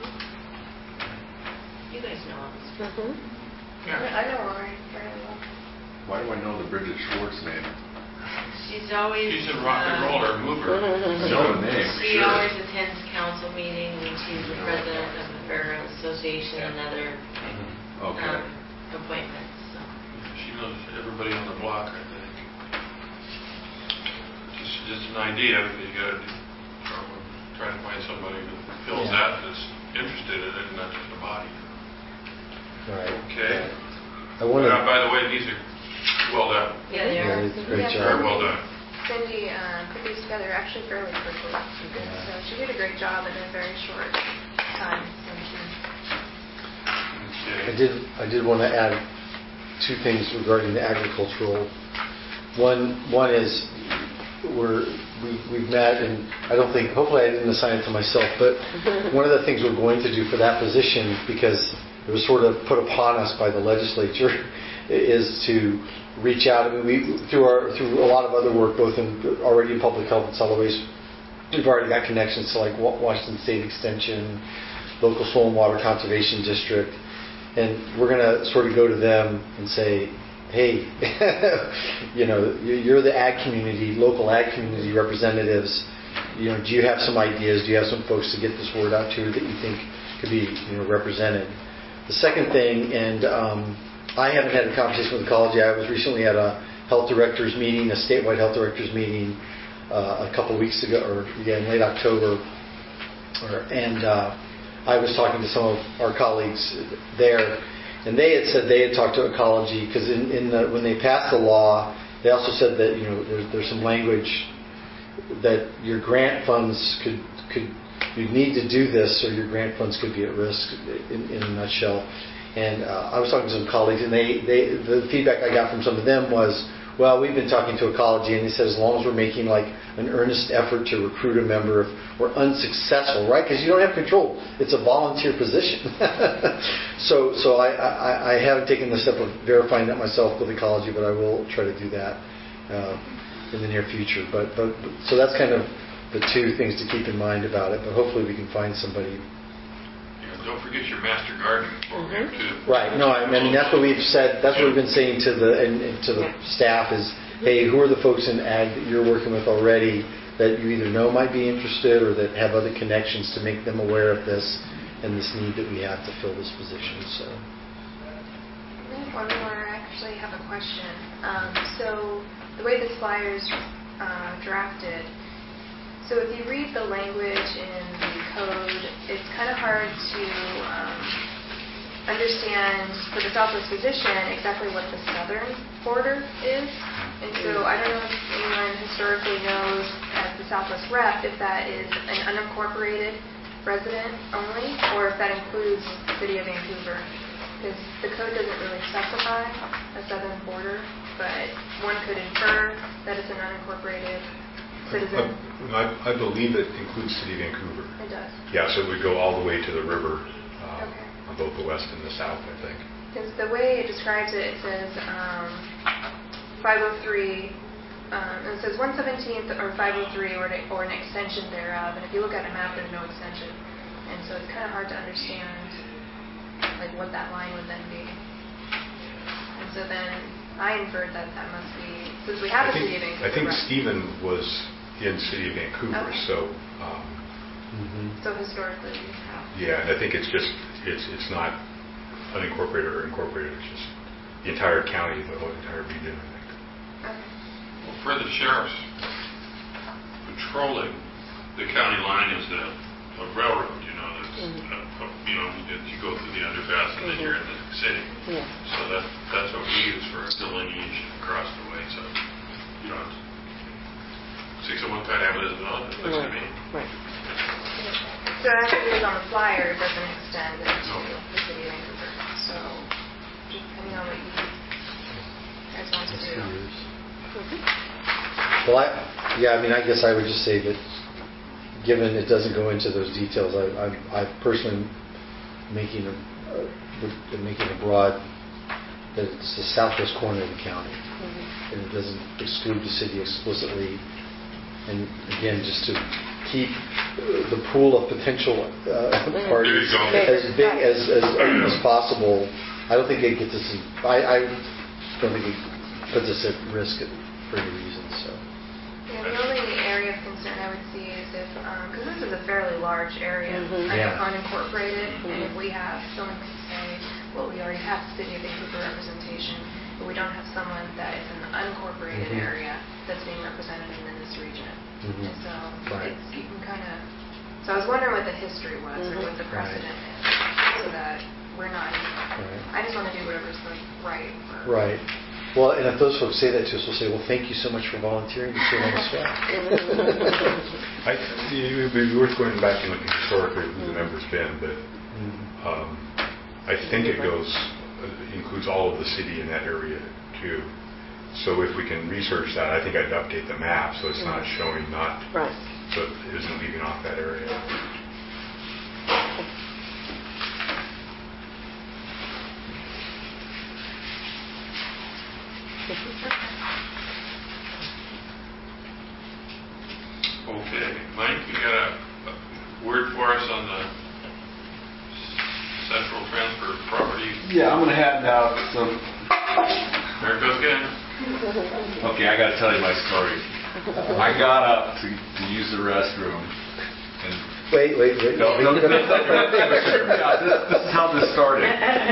You guys know us. Yeah. I know Rory very well. Why do I know the Bridget Schwartz name? She's always... She's a rock and roller mover. I know the name. She always attends council meetings, and she's the president of the Fairgrounds Association and other appointments. So. She knows everybody on the block, I think. Just an idea. You got to try to find somebody who fills that that's interested in it, and not just a body. Right. Okay. By the way, these are well done. Yeah, they are. Great job. Very well done. Cindy put these together actually fairly quickly. So she did a great job in a very short time. I did want to add two things regarding the agricultural. One is we've met, and I don't think, hopefully I didn't assign it to myself, but one of the things we're going to do for that position, because it was sort of put upon us by the legislature, is to reach out. I mean, through a lot of other work, both already in public health and solid waste, we've already got connections to like Washington State Extension, local soil and water conservation district, and we're going to sort of go to them and say, hey, you're the ag community, local ag community representatives. Do you have some ideas? Do you have some folks to get this word out to that you think could be represented? The second thing, and I haven't had a conversation with the college yet. I was recently at a health directors meeting, a statewide health directors meeting, a couple weeks ago, in late October, and I was talking to some of our colleagues there, and they had said they had talked to Ecology, because when they passed the law, they also said that there's some language that your grant funds you'd need to do this, or your grant funds could be at risk, in a nutshell. And I was talking to some colleagues, and the feedback I got from some of them was, well, we've been talking to Ecology, and they said as long as we're making like an earnest effort to recruit a member if we're unsuccessful, right? Because you don't have control. It's a volunteer position. So I haven't taken the step of verifying that myself with ecology, but I will try to do that in the near future. But so that's kind of the two things to keep in mind about it. But hopefully we can find somebody. Don't forget your master gardening program too. Right. No, I mean that's what we've said. That's what we've been saying to the staff is, hey, who are the folks in ag that you're working with already that you either know might be interested or that have other connections to make them aware of this and this need that we have to fill this position. So. One more. I actually have a question. So the way this flyer is drafted. So if you read the language in the code, it's kind of hard to understand for the Southwest position exactly what the southern border is. And so I don't know if anyone historically knows as the Southwest rep if that is an unincorporated resident only or if that includes the city of Vancouver. Because the code doesn't really specify a southern border, but one could infer that it's an unincorporated citizen. I believe it includes City of Vancouver. It does. Yeah, so it would go all the way to the river on both the west and the south, I think. Because the way it describes it, it says 503, and it says 117th or 503 or an extension thereof. And if you look at a map, there's no extension. And so it's kind of hard to understand like what that line would then be. And so then I inferred that must be, since we have a City of Vancouver. I think Stephen was in City of Vancouver, okay. So. So historically. Yeah, and I think it's just it's not unincorporated or incorporated. It's just the entire county, the whole entire region, I think. Okay. Well, for the sheriffs patrolling the county line is a railroad, that's that you go through the underpass and then you're in the city. Yeah. So that's what we use for delineation across the way. So you don't 601 Pat Avenue is on it. Looks to me. Right. So as it is on the flyer, it doesn't extend into the city of Vancouver. So just depending on what you guys want to do. Well, I guess I would just say that given it doesn't go into those details, I personally making a broad that it's the southwest corner of the county, and it doesn't exclude the city explicitly. And again, just to keep the pool of potential parties as big as possible. I don't think it gets us. I don't think it puts us at risk for any reason. So. Yeah, the only area of concern I would see is if, because this is a fairly large area, unincorporated, and if we have someone could say, well, we already have City of Vancouver representation, but we don't have someone that is in the unincorporated area that's being represented in this region. And so you can kind of. So I was wondering what the history was or what the precedent is, so that we're not. I just want to do whatever's right. Right. Well, and if those folks say that to us, we'll say, well, thank you so much for volunteering to serve on the staff. It would be worth going back and looking historically who the member's been, but I think it includes all of the city in that area too. So if we can research that, I think I'd update the map so it's not showing so it isn't leaving off that area. Okay, Mike, you got a word for us on the Central Transfer Property? Yeah, I'm going to hand out some. There it goes again. Okay, I got to tell you my story. I got up to use the restroom. And wait. No. This is how this started.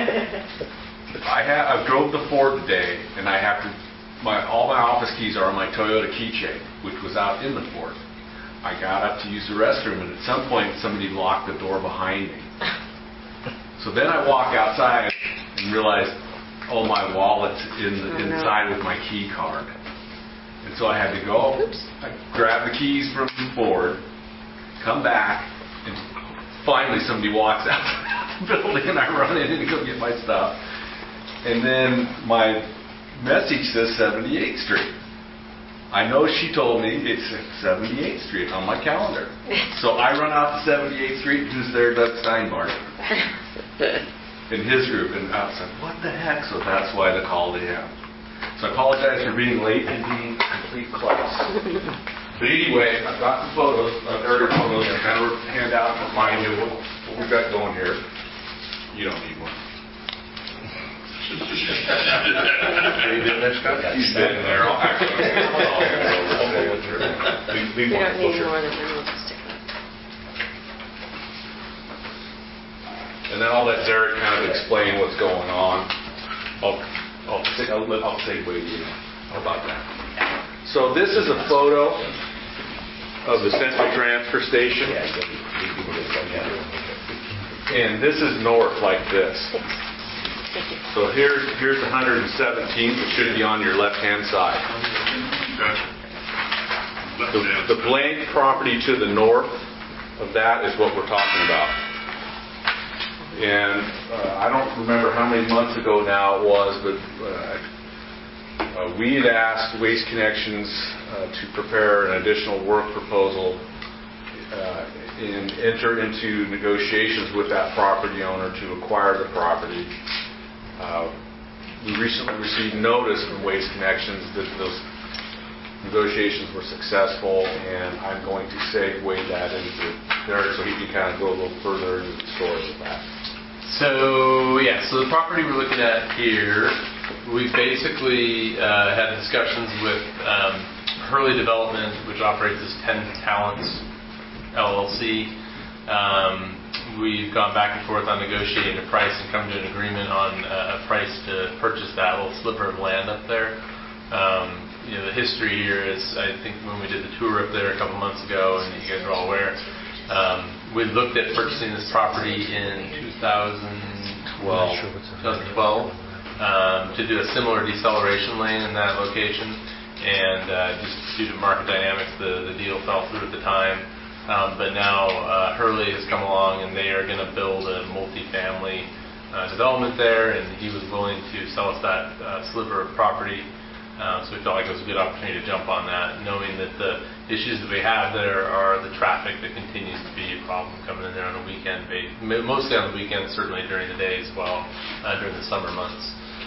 I drove the Ford today, and I have to. All my office keys are on my Toyota keychain, which was out in the Ford. I got up to use the restroom, and at some point, somebody locked the door behind me. So then I walk outside and realize, my wallet's inside with my key card. And so I had to go. I grab the keys from Ford, come back, and finally somebody walks out of the building, and I run in and go get my stuff. And then my message says 78th Street. I know she told me it's 78th Street on my calendar. So I run out to 78th Street, who's there? Doug Steinbart in his group. And I was like, what the heck? So that's why the call to him. So I apologize for being late and being complete class. But anyway, I've got the photos, earlier photos, to kind of hand out and remind you what we've got going here. You don't need one. He's been there. We don't need more than one, we'll just stick it. And then I'll let Derek kind of explain what's going on. I'll segue you. How about that? So this is a photo of the Central Transfer Station. And this is north like this. So here's 117th. It should be on your left-hand side. The blank property to the north of that is what we're talking about. And I don't remember how many months ago now it was, but we had asked Waste Connections to prepare an additional work proposal and enter into negotiations with that property owner to acquire the property. We recently received notice from Waste Connections that those negotiations were successful, and I'm going to segue that into Derek so he can kind of go a little further into the story of that. So the property we're looking at here, we basically had discussions with Hurley Development, which operates as 10 Talents LLC. We've gone back and forth on negotiating a price and come to an agreement on a price to purchase that little sliver of land up there. The history here is, I think when we did the tour up there a couple months ago, and you guys are all aware, we looked at purchasing this property in 2012 to do a similar deceleration lane in that location, and just due to market dynamics, the deal fell through at the time. But now Hurley has come along and they are going to build a multi-family development there, and he was willing to sell us that sliver of property. So we felt like it was a good opportunity to jump on that, knowing that the issues that we have there are the traffic that continues to be a problem coming in there on a weekend basis, mostly on the weekends, certainly during the day as well, during the summer months.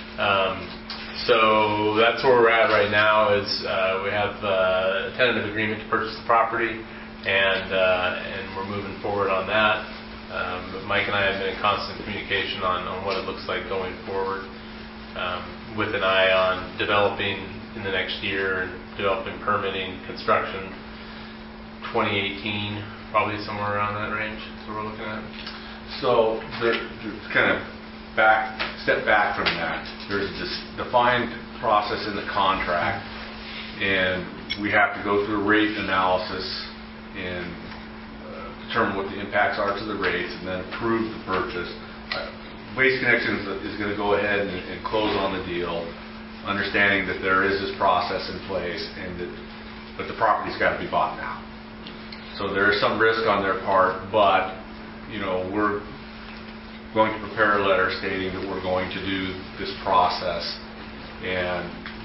So that's where we're at right now. Is we have a tentative agreement to purchase the property. And we're moving forward on that. But Mike and I have been in constant communication on what it looks like going forward, with an eye on developing in the next year and developing permitting, construction, 2018, probably somewhere around that range. That's what we're looking at. So there's kind of step back from that. There's this defined process in the contract, and we have to go through a rate analysis and determine what the impacts are to the rates, and then approve the purchase. Waste Connections is going to go ahead and close on the deal, understanding that there is this process in place, but the property's got to be bought now. So there is some risk on their part, but we're going to prepare a letter stating that we're going to do this process, and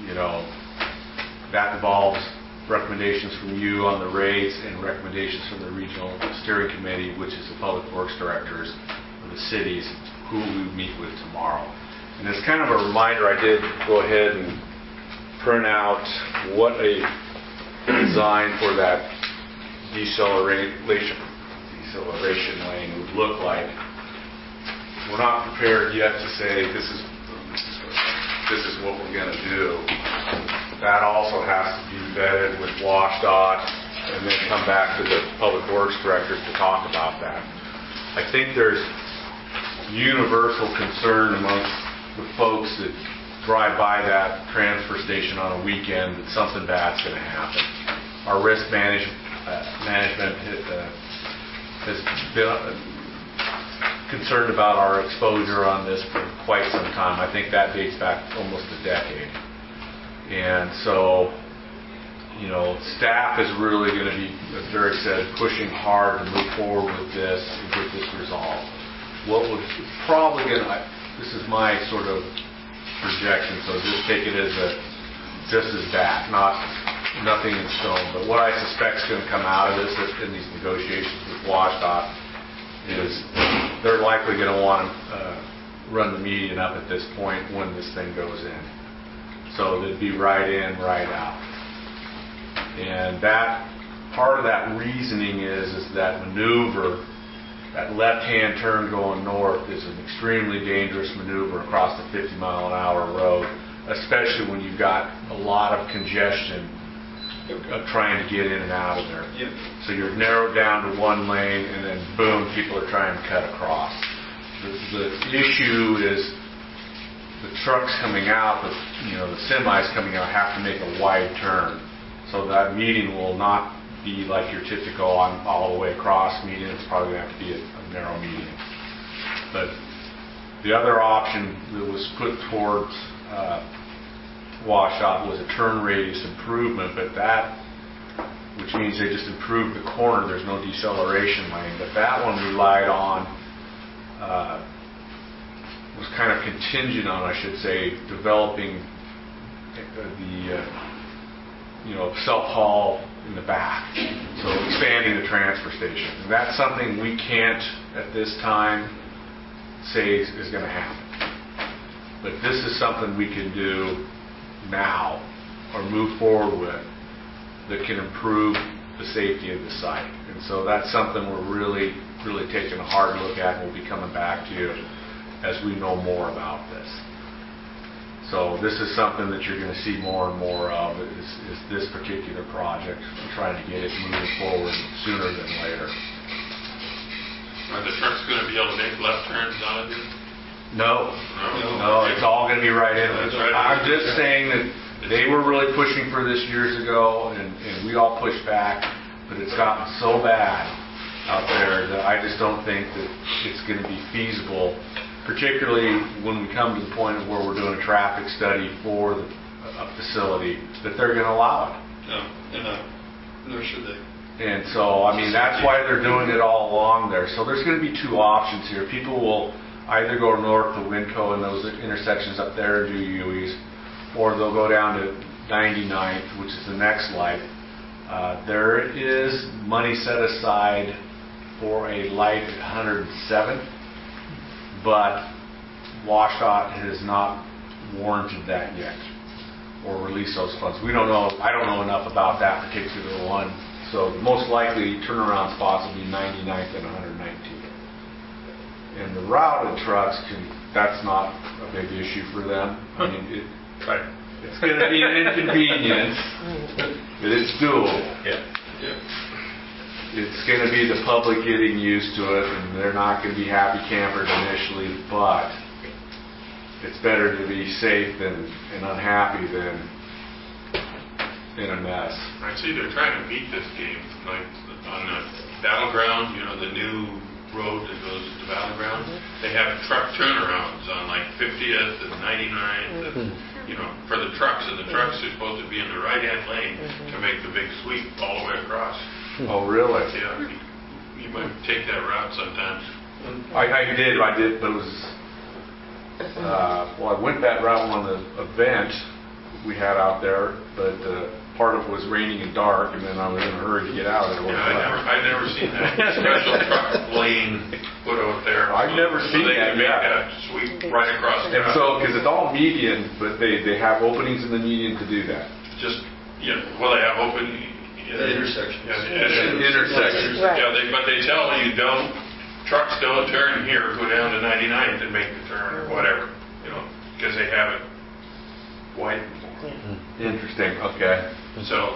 that involves recommendations from you on the rates and recommendations from the regional steering committee, which is the public works directors of the cities who we meet with tomorrow. And as kind of a reminder, I did go ahead and print out what a design for that deceleration lane would look like. We're not prepared yet to say this is what we're going to do. That also has to be vetted with WashDOT and then come back to the Public Works directors to talk about that. I think there's universal concern amongst the folks that drive by that transfer station on a weekend that something bad's going to happen. Our risk management has been concerned about our exposure on this for quite some time. I think that dates back almost a decade. And so, staff is really going to be, as Derek said, pushing hard to move forward with this and get this resolved. What was probably going to, this is my sort of projection, so just take it as just as that, not nothing in stone. But what I suspect is going to come out of this in these negotiations with WashDOT is they're likely going to want to run the median up at this point when this thing goes in. So they'd be right in, right out. And that part of that reasoning is that maneuver, that left-hand turn going north is an extremely dangerous maneuver across the 50-mile-an-hour road, especially when you've got a lot of congestion of trying to get in and out of there. Yep. So you're narrowed down to one lane, and then boom, people are trying to cut across. The issue is the trucks coming out, the semis coming out have to make a wide turn. So that median will not be like your typical all the way across median. It's probably going to have to be a narrow median. But the other option that was put towards WashDOT was a turn radius improvement, but that, which means they just improved the corner. There's no deceleration lane. But that one relied on, was kind of contingent on, I should say, developing the self-haul in the back. So expanding the transfer station. And that's something we can't, at this time, say is going to happen. But this is something we can do now or move forward with that can improve the safety of the site. And so that's something we're really, really taking a hard look at, and we'll be coming back to you as we know more about this. So this is something that you're going to see more and more of is this particular project, and trying to get it moving forward sooner than later. Are the trucks going to be able to make left turns out of here? No, it's all going to be right in. I'm just saying that they were really pushing for this years ago, and we all pushed back, but it's gotten so bad out there that I just don't think that it's going to be feasible, particularly when we come to the point of where we're doing a traffic study for a facility, that they're going to allow it. No, nor should they. And so, I mean, that's why they're doing it all along there. So there's going to be two options here. People will either go north to Winco and those intersections up there and do UEs, or they'll go down to 99th, which is the next light. There is money set aside for a light at 107th, but WashDOT has not warranted that yet or released those funds. We don't know. I don't know enough about that particular one. So most likely turnaround spots will be 99th and 119th. And the routed trucks, that's not a big issue for them. I mean, it's going to be an inconvenience, but it's doable. It's going to be the public getting used to it, and they're not going to be happy campers initially, but it's better to be safe and unhappy than in a mess. I see they're trying to beat this game, like on the Battleground, the new road that goes to Battleground. They have truck turnarounds on like 50th and 99th, and, for the trucks, and the trucks are supposed to be in the right-hand lane to make the big sweep all the way across. Oh, really? Yeah, you might take that route sometimes. I did, but it was, I went that route on the event we had out there, but part of it was raining and dark, and then I was in a hurry to get out of there. I've never seen that special truck lane put out there. I've never seen they that. Can make that sweep right across the And so, because it's all median, but they have openings in the median to do that. They have open intersections. Intersections. Right. Yeah, but they tell you trucks don't turn here, go down to 99th and make the turn or whatever, because they have it widened. Interesting. Okay. So,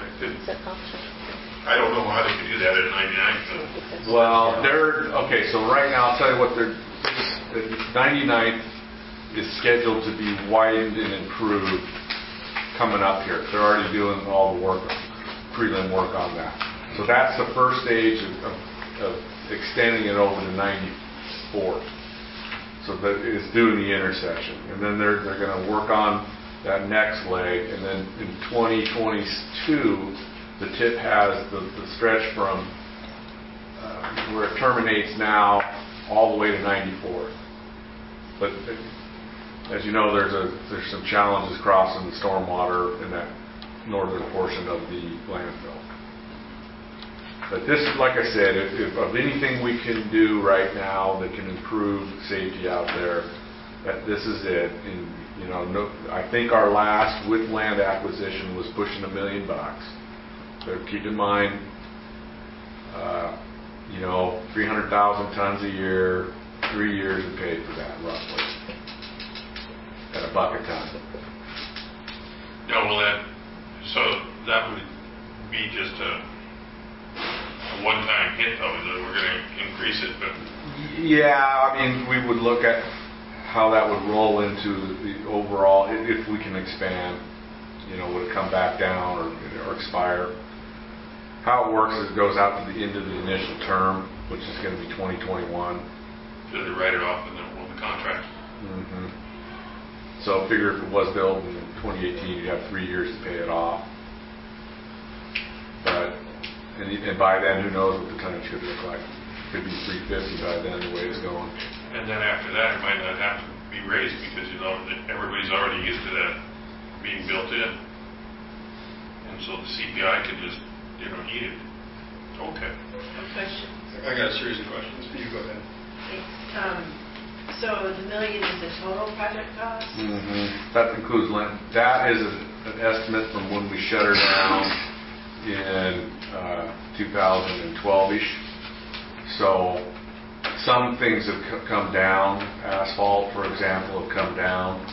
I don't know how they could do that at 99th. Well, so right now, I'll tell you what, the 99th is scheduled to be widened and improved coming up here. They're already doing all the work, prelim work on that. So that's the first stage of extending it over to 94th. So that is doing the intersection. And then they're going to work on that next leg, and then in 2022, the tip has the stretch from where it terminates now all the way to 94th. But as you know, there's some challenges crossing the stormwater in that northern portion of the landfill. But this is, like I said, if of anything we can do right now that can improve safety out there, that this is it. And I think our last with land acquisition was pushing $1 million. But keep in mind, 300,000 tons a year, 3 years we paid for that roughly at $1 a ton. No, well, that would be just a one-time hit, though, that we're going to increase it, but... Yeah, I mean, we would look at how that would roll into the overall, if we can expand, would it come back down or expire. How it works is it goes out to the end of the initial term, which is going to be 2021. So they write it off and then roll the contract. Mm-hmm. So figure if it was built in 2018, you'd have 3 years to pay it off. But and by then, who knows what the tonnage could look like? Could be 350 by then, the way it's going. And then after that, it might not have to be raised because everybody's already used to that being built in, and so the CPI could just eat it. Okay. A question. I got a series of questions. You go ahead. So the $1 million is the total project cost? Mm-hmm. That includes land. That is an estimate from when we shut her down in 2012-ish. So some things have come down. Asphalt, for example, have come down.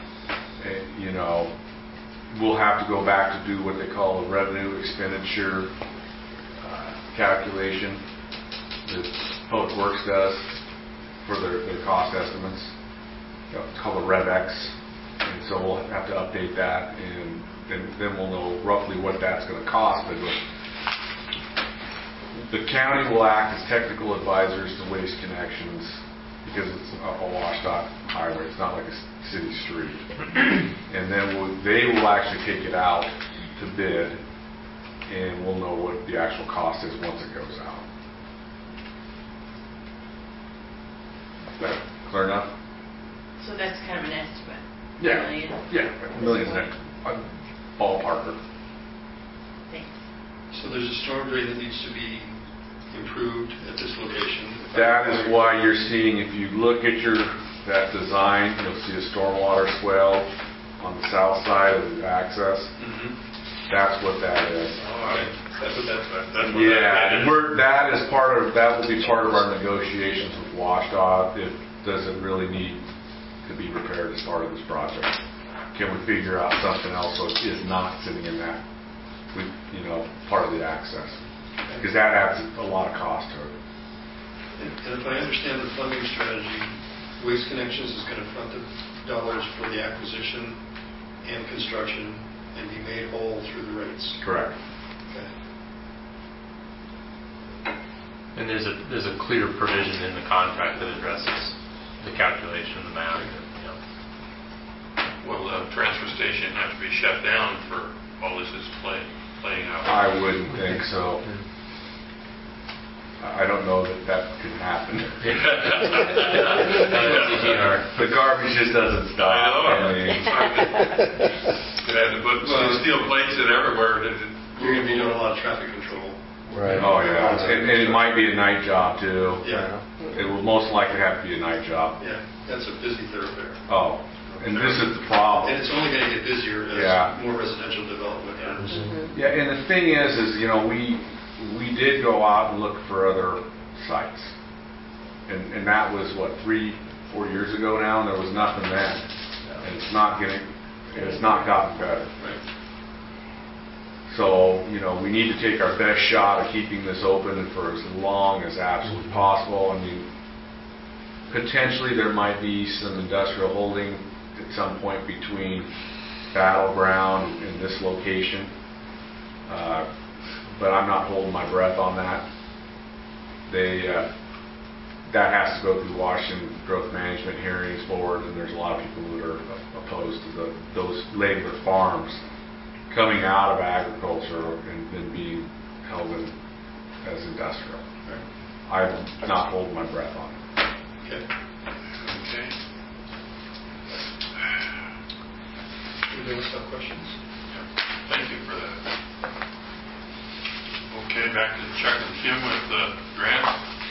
We'll have to go back to do what they call a revenue expenditure calculation that Public Works does for their cost estimates. It's called a RevX. And so we'll have to update that, and then we'll know roughly what that's going to cost. But the county will act as technical advisors to Waste Connections because it's a WashDOT highway. It's not like a city street. And then they will actually take it out to bid, and we'll know what the actual cost is once it goes out. Is that clear enough? So that's kind of an estimate? Yeah. $1 million? Yeah, $1 million ballparker. Thanks. So there's a storm drain that needs to be improved at this location. That is why you're seeing, if you look at that design, you'll see a stormwater swale on the south side of the access. Mm-hmm. That's what that is. All right. That's what that Yeah, is. that will be part of our negotiations with WashDOT. Does it really need to be repaired as part of this project? Can we figure out something else so it is not sitting in that, part of the access? Because that adds a lot of cost to it. And if I understand the funding strategy, Waste Connections is going to front the dollars for the acquisition and construction and be made whole through the rates. Correct. Okay. And there's a clear provision in the contract that addresses the calculation of the math. Will the transfer station have to be shut down for all this is playing out? I wouldn't think so. I don't know that could happen. The garbage just doesn't stop. I know. They had to put steel plates in everywhere. You're going to be doing a lot of traffic control. Right. Oh, yeah. And it might be a night job, too. Yeah. It will most likely have to be a night job. Yeah, that's a busy thoroughfare. Oh, and this is the problem. And it's only going to get busier as more residential development happens. Mm-hmm. Yeah, and the thing is we did go out and look for other sites. And that was, 3-4 years ago now, and there was nothing then. And it's not gotten better. Right. So, we need to take our best shot at keeping this open for as long as absolutely possible. I mean, potentially there might be some industrial holding at some point between Battleground and this location. But I'm not holding my breath on that. That has to go through Washington Growth Management Hearings Board, and there's a lot of people that are opposed to those Laidler farms coming out of agriculture and then being held in as industrial. I'm not holding my breath on it. Okay. Okay. Anybody else have questions? Thank you for that. Okay, back to Chuck and Kim with the grant.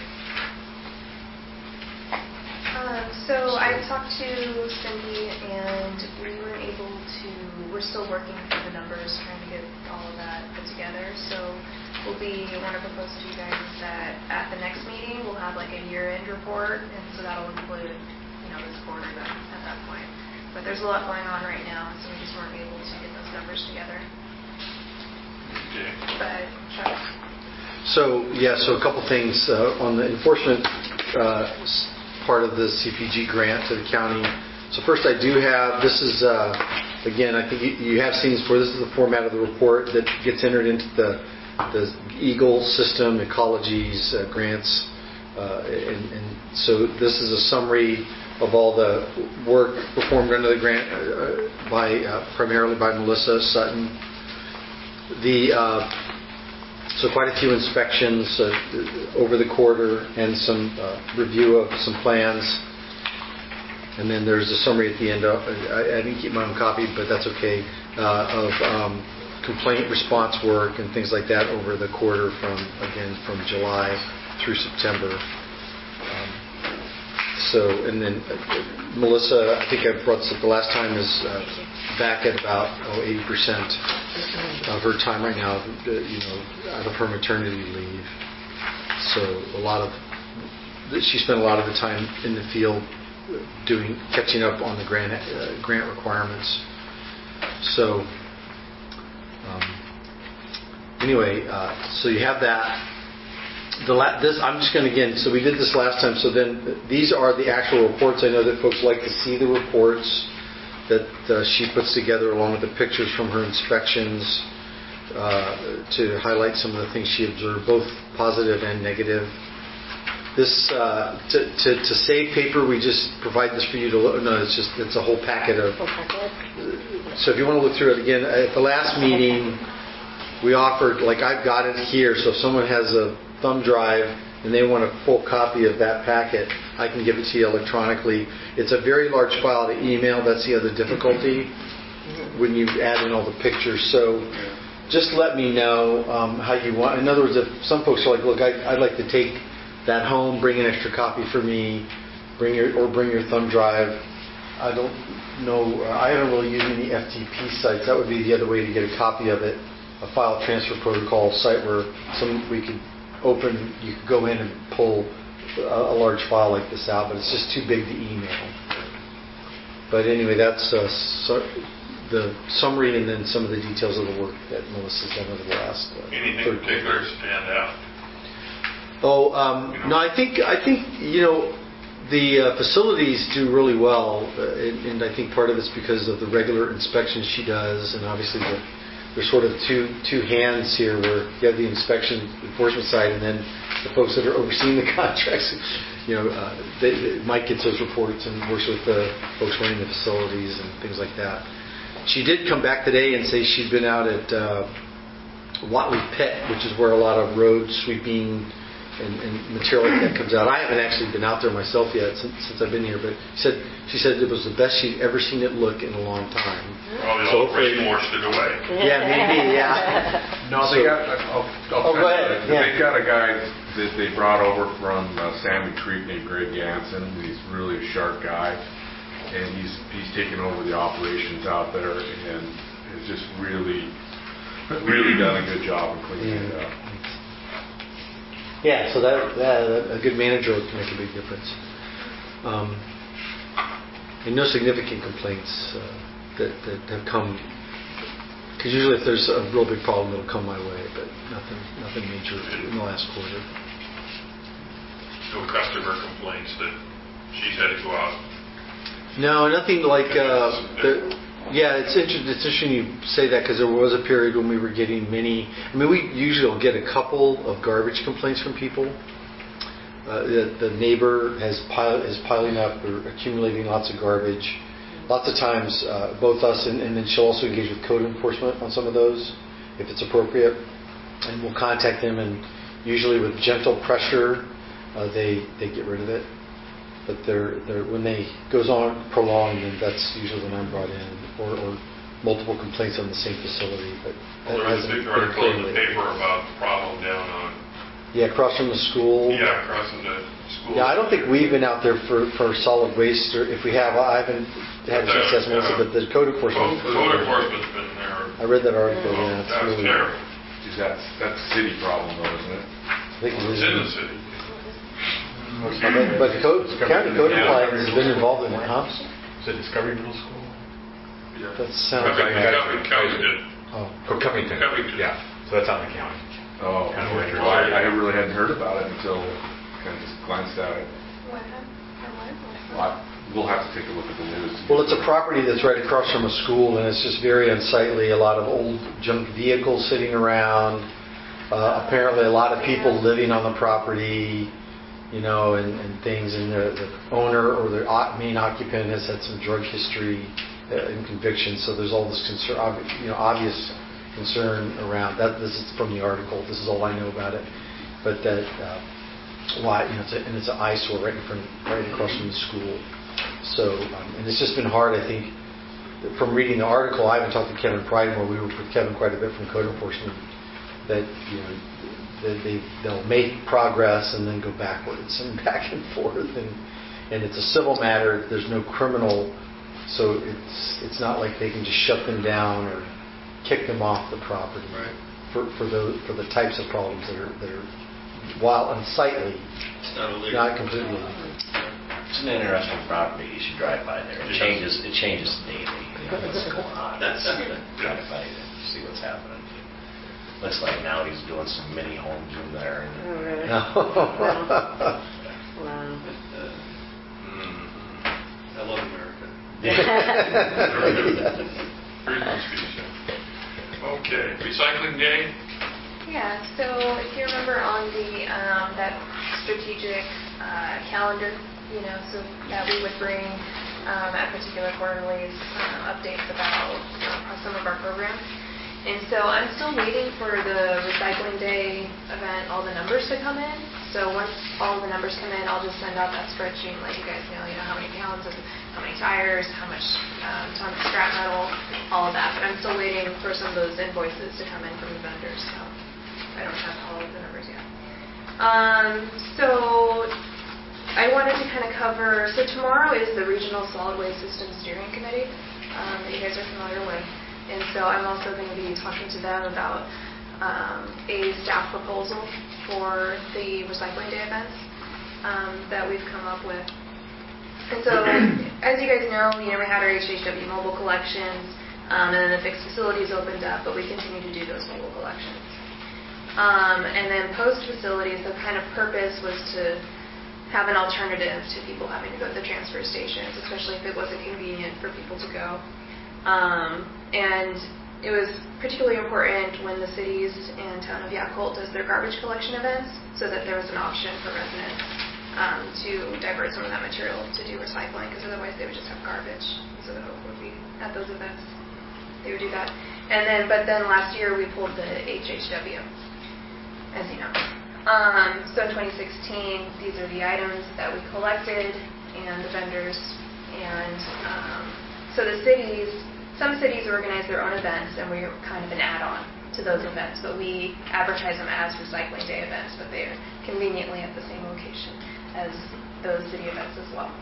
So I talked to Cindy, and we're still working through the numbers, trying to get all of that put together. So want to propose to you guys that at the next meeting, we'll have like a year-end report, and so that'll include, this quarter then at that point. But there's a lot going on right now, so we just weren't able to get those numbers together. Okay. But Chuck. So a couple things on the enforcement part of the CPG grant to the county. So first, I do have, this is, again, I think you have seen this before. This is the format of the report that gets entered into the EAGLE system, ecologies, grants. And so this is a summary of all the work performed under the grant primarily by Melissa Sutton. So quite a few inspections over the quarter and some review of some plans. And then there's a summary at the end. I didn't keep my own copy, but that's okay, of complaint response work and things like that over the quarter from July through September. And then Melissa, I think I brought this up the last time, is back at about 80% of her time right now, out of her maternity leave. So she spent a lot of the time in the field catching up on the grant requirements. So anyway, so you have that. I'm just going to, again, so we did this last time, so then these are the actual reports. I know that folks like to see the reports that she puts together along with the pictures from her inspections to highlight some of the things she observed, both positive and negative. This, to save paper, we just provide this for you to look. No, it's a whole packet of. So if you want to look through it again, at the last meeting, we offered, like I've got it here, so if someone has a thumb drive and they want a full copy of that packet, I can give it to you electronically. It's a very large file to email. That's the other difficulty when you add in all the pictures. So just let me know how you want. In other words, if some folks are like, look, I'd like to take that home, bring an extra copy for me, bring your thumb drive. I don't know. I haven't really used any FTP sites. That would be the other way to get a copy of it. A file transfer protocol site where we could open, you could go in and pull a large file like this out, but it's just too big to email. But anyway, that's the summary and then some of the details of the work that Melissa's done over the last. Anything particular stand out? No, I think the facilities do really well, and I think part of it's because of the regular inspections she does, and obviously there's sort of two hands here where you have the inspection enforcement side and then the folks that are overseeing the contracts. Mike gets those reports and works with the folks running the facilities and things like that. She did come back today and say she'd been out at Watley Pit, which is where a lot of road sweeping and material like that comes out. I haven't actually been out there myself yet since I've been here, but she said it was the best she'd ever seen it look in a long time. Probably all the rain washed it away. Yeah, maybe, yeah. No, they got. Go ahead. Yeah. They got a guy that they brought over from Salmon Creek named Greg Jansen. He's really a sharp guy, and he's taken over the operations out there and has just really done a good job of cleaning it up. Yeah, so that a good manager can make a big difference. And no significant complaints that have come. Because usually if there's a real big problem, it'll come my way, but nothing major in the last quarter. No customer complaints that she's had to go out? No, nothing like... Yeah, it's interesting you say that because there was a period when we were getting many. I mean, we usually will get a couple of garbage complaints from people. The neighbor is piling up or accumulating lots of garbage. Lots of times, both us and then she'll also engage with code enforcement on some of those, if it's appropriate. And we'll contact them, and usually with gentle pressure, they get rid of it. But when they goes on prolonged, then that's usually when I'm brought in, or multiple complaints on the same facility, but Well, there was a big article in the paper about the problem down on, across from the school. across from the school. Yeah, I don't think we've been out there for solid waste, or if we have, I haven't had a chance to ask Melissa, but the code enforcement. Code enforcement's been there. I read that article, yeah. It's That's really, terrible. Geez, that's a city problem though, isn't it? I think it It's is. in the city. But county code compliance has been involved in it, huh? Is it Discovery Middle School? Yeah. That sounds like. Covington. Oh. Covington. Covington. Yeah, so that's out in the county. Oh, Kind of well, where I really hadn't heard about it until kind of just glanced at it. What happened? Well, we'll have to take a look at the news. Well, it's a property that's right across from a school, and it's just very unsightly. A lot of old junk vehicles sitting around. Apparently, a lot of people living on the property, and things. And the owner or the main occupant has had some drug history and convictions. So there's all this concern, obvious concern around that. This is from the article. This is all I know about it. But that why it's an eyesore right across from the school. So and it's just been hard. I think from reading the article, I haven't talked to Kevin Pridemore. We work with Kevin quite a bit from code enforcement. That they'll make progress and then go backwards and back and forth, and it's a civil matter. There's no criminal, so it's not like they can just shut them down or kick them off the property. Right. For the types of problems that are while unsightly, It's not illegal. not completely illegal. It's an interesting property. You should drive by there. It changes daily. What's going on? Drive by there, see what's happening. Looks like now he's doing some mini homes in there. Oh, really? Wow. I love America. Freedom of speech. Okay, recycling day. Yeah, so if you remember on the that strategic calendar, so that we would bring at particular quarterlies updates about some of our programs. And so I'm still waiting for the recycling day event, all the numbers to come in. So once all the numbers come in, I'll just send out that spreadsheet and let you guys know, how many pounds of how many tires, how much tons of scrap metal, all of that. But I'm still waiting for some of those invoices to come in from the vendors. So I don't have all of the numbers yet. So I wanted to kind of cover, so tomorrow is the Regional Solid Waste System Steering Committee that you guys are familiar with. And so I'm also going to be talking to them about a staff proposal for the Recycling Day events that we've come up with. And so, as you guys know, we had our HHW mobile collections, and then the fixed facilities opened up, but we continue to do those mobile collections. And then post-facilities, the kind of purpose was to have an alternative to people having to go to the transfer stations, especially if it wasn't convenient for people to go. And it was particularly important when the cities and town of Yakult does their garbage collection events, so that there was an option for residents to divert some of that material to do recycling, because otherwise they would just have garbage. So the hope would be at those events they would do that. But then last year we pulled the HHW, as you know. So in 2016, these are the items that we collected and the vendors. And so the cities, some cities organize their own events, and we're kind of an add-on to those events, but we advertise them as Recycling Day events, but they are conveniently at the same location as those city events as well.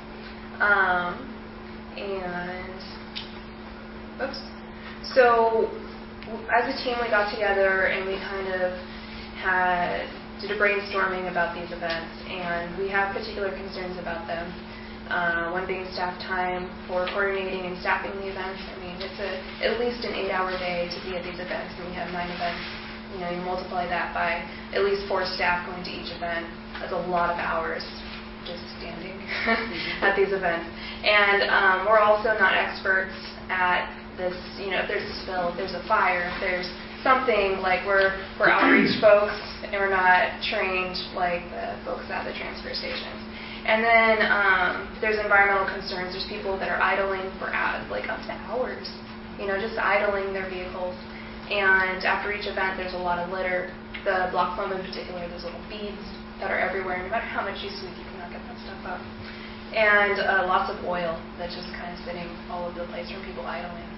So as a team, we got together and we kind of did a brainstorming about these events, and we have particular concerns about them. One being staff time for coordinating and staffing the events. I mean, it's at least an 8-hour day to be at these events, and we have 9 events. You multiply that by at least 4 staff going to each event. That's a lot of hours just standing at these events. And we're also not experts at this, if there's a spill, if there's a fire, if there's something, like we're outreach folks, and we're not trained like the folks at the transfer stations. And then there's environmental concerns. There's people that are idling for like up to hours, just idling their vehicles. And after each event, there's a lot of litter. The block foam in particular, there's little beads that are everywhere. No matter how much you sweep, you cannot get that stuff up. And lots of oil that's just kind of sitting all over the place from people idling.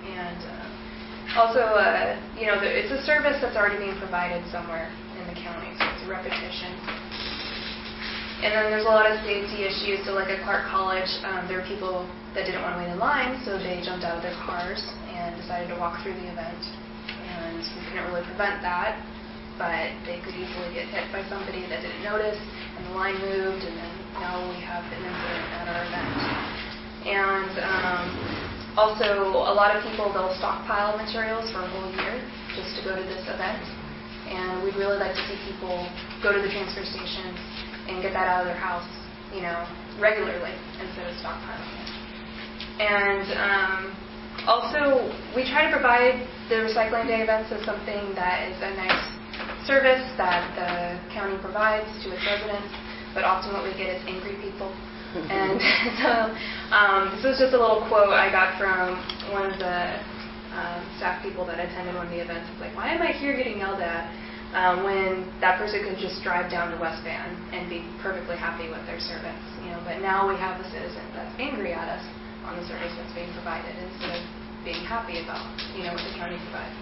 And also, it's a service that's already being provided somewhere in the county, so it's a repetition. And then there's a lot of safety issues. So like at Clark College, there were people that didn't want to wait in line, so they jumped out of their cars and decided to walk through the event. And we couldn't really prevent that, but they could easily get hit by somebody that didn't notice, and the line moved, and then now we have an incident at our event. And also, a lot of people, they'll stockpile materials for a whole year just to go to this event. And we'd really like to see people go to the transfer station and get that out of their house, regularly instead of stockpiling it. And also, we try to provide the Recycling Day events as something that is a nice service that the county provides to its residents, but often what we get is angry people. And so this was just a little quote I got from one of the staff people that attended one of the events. It's like, why am I here getting yelled at when that person could just drive down to West Van and be perfectly happy with their service? But now we have a citizen that's angry at us on the service that's being provided instead of being happy about what the county provides.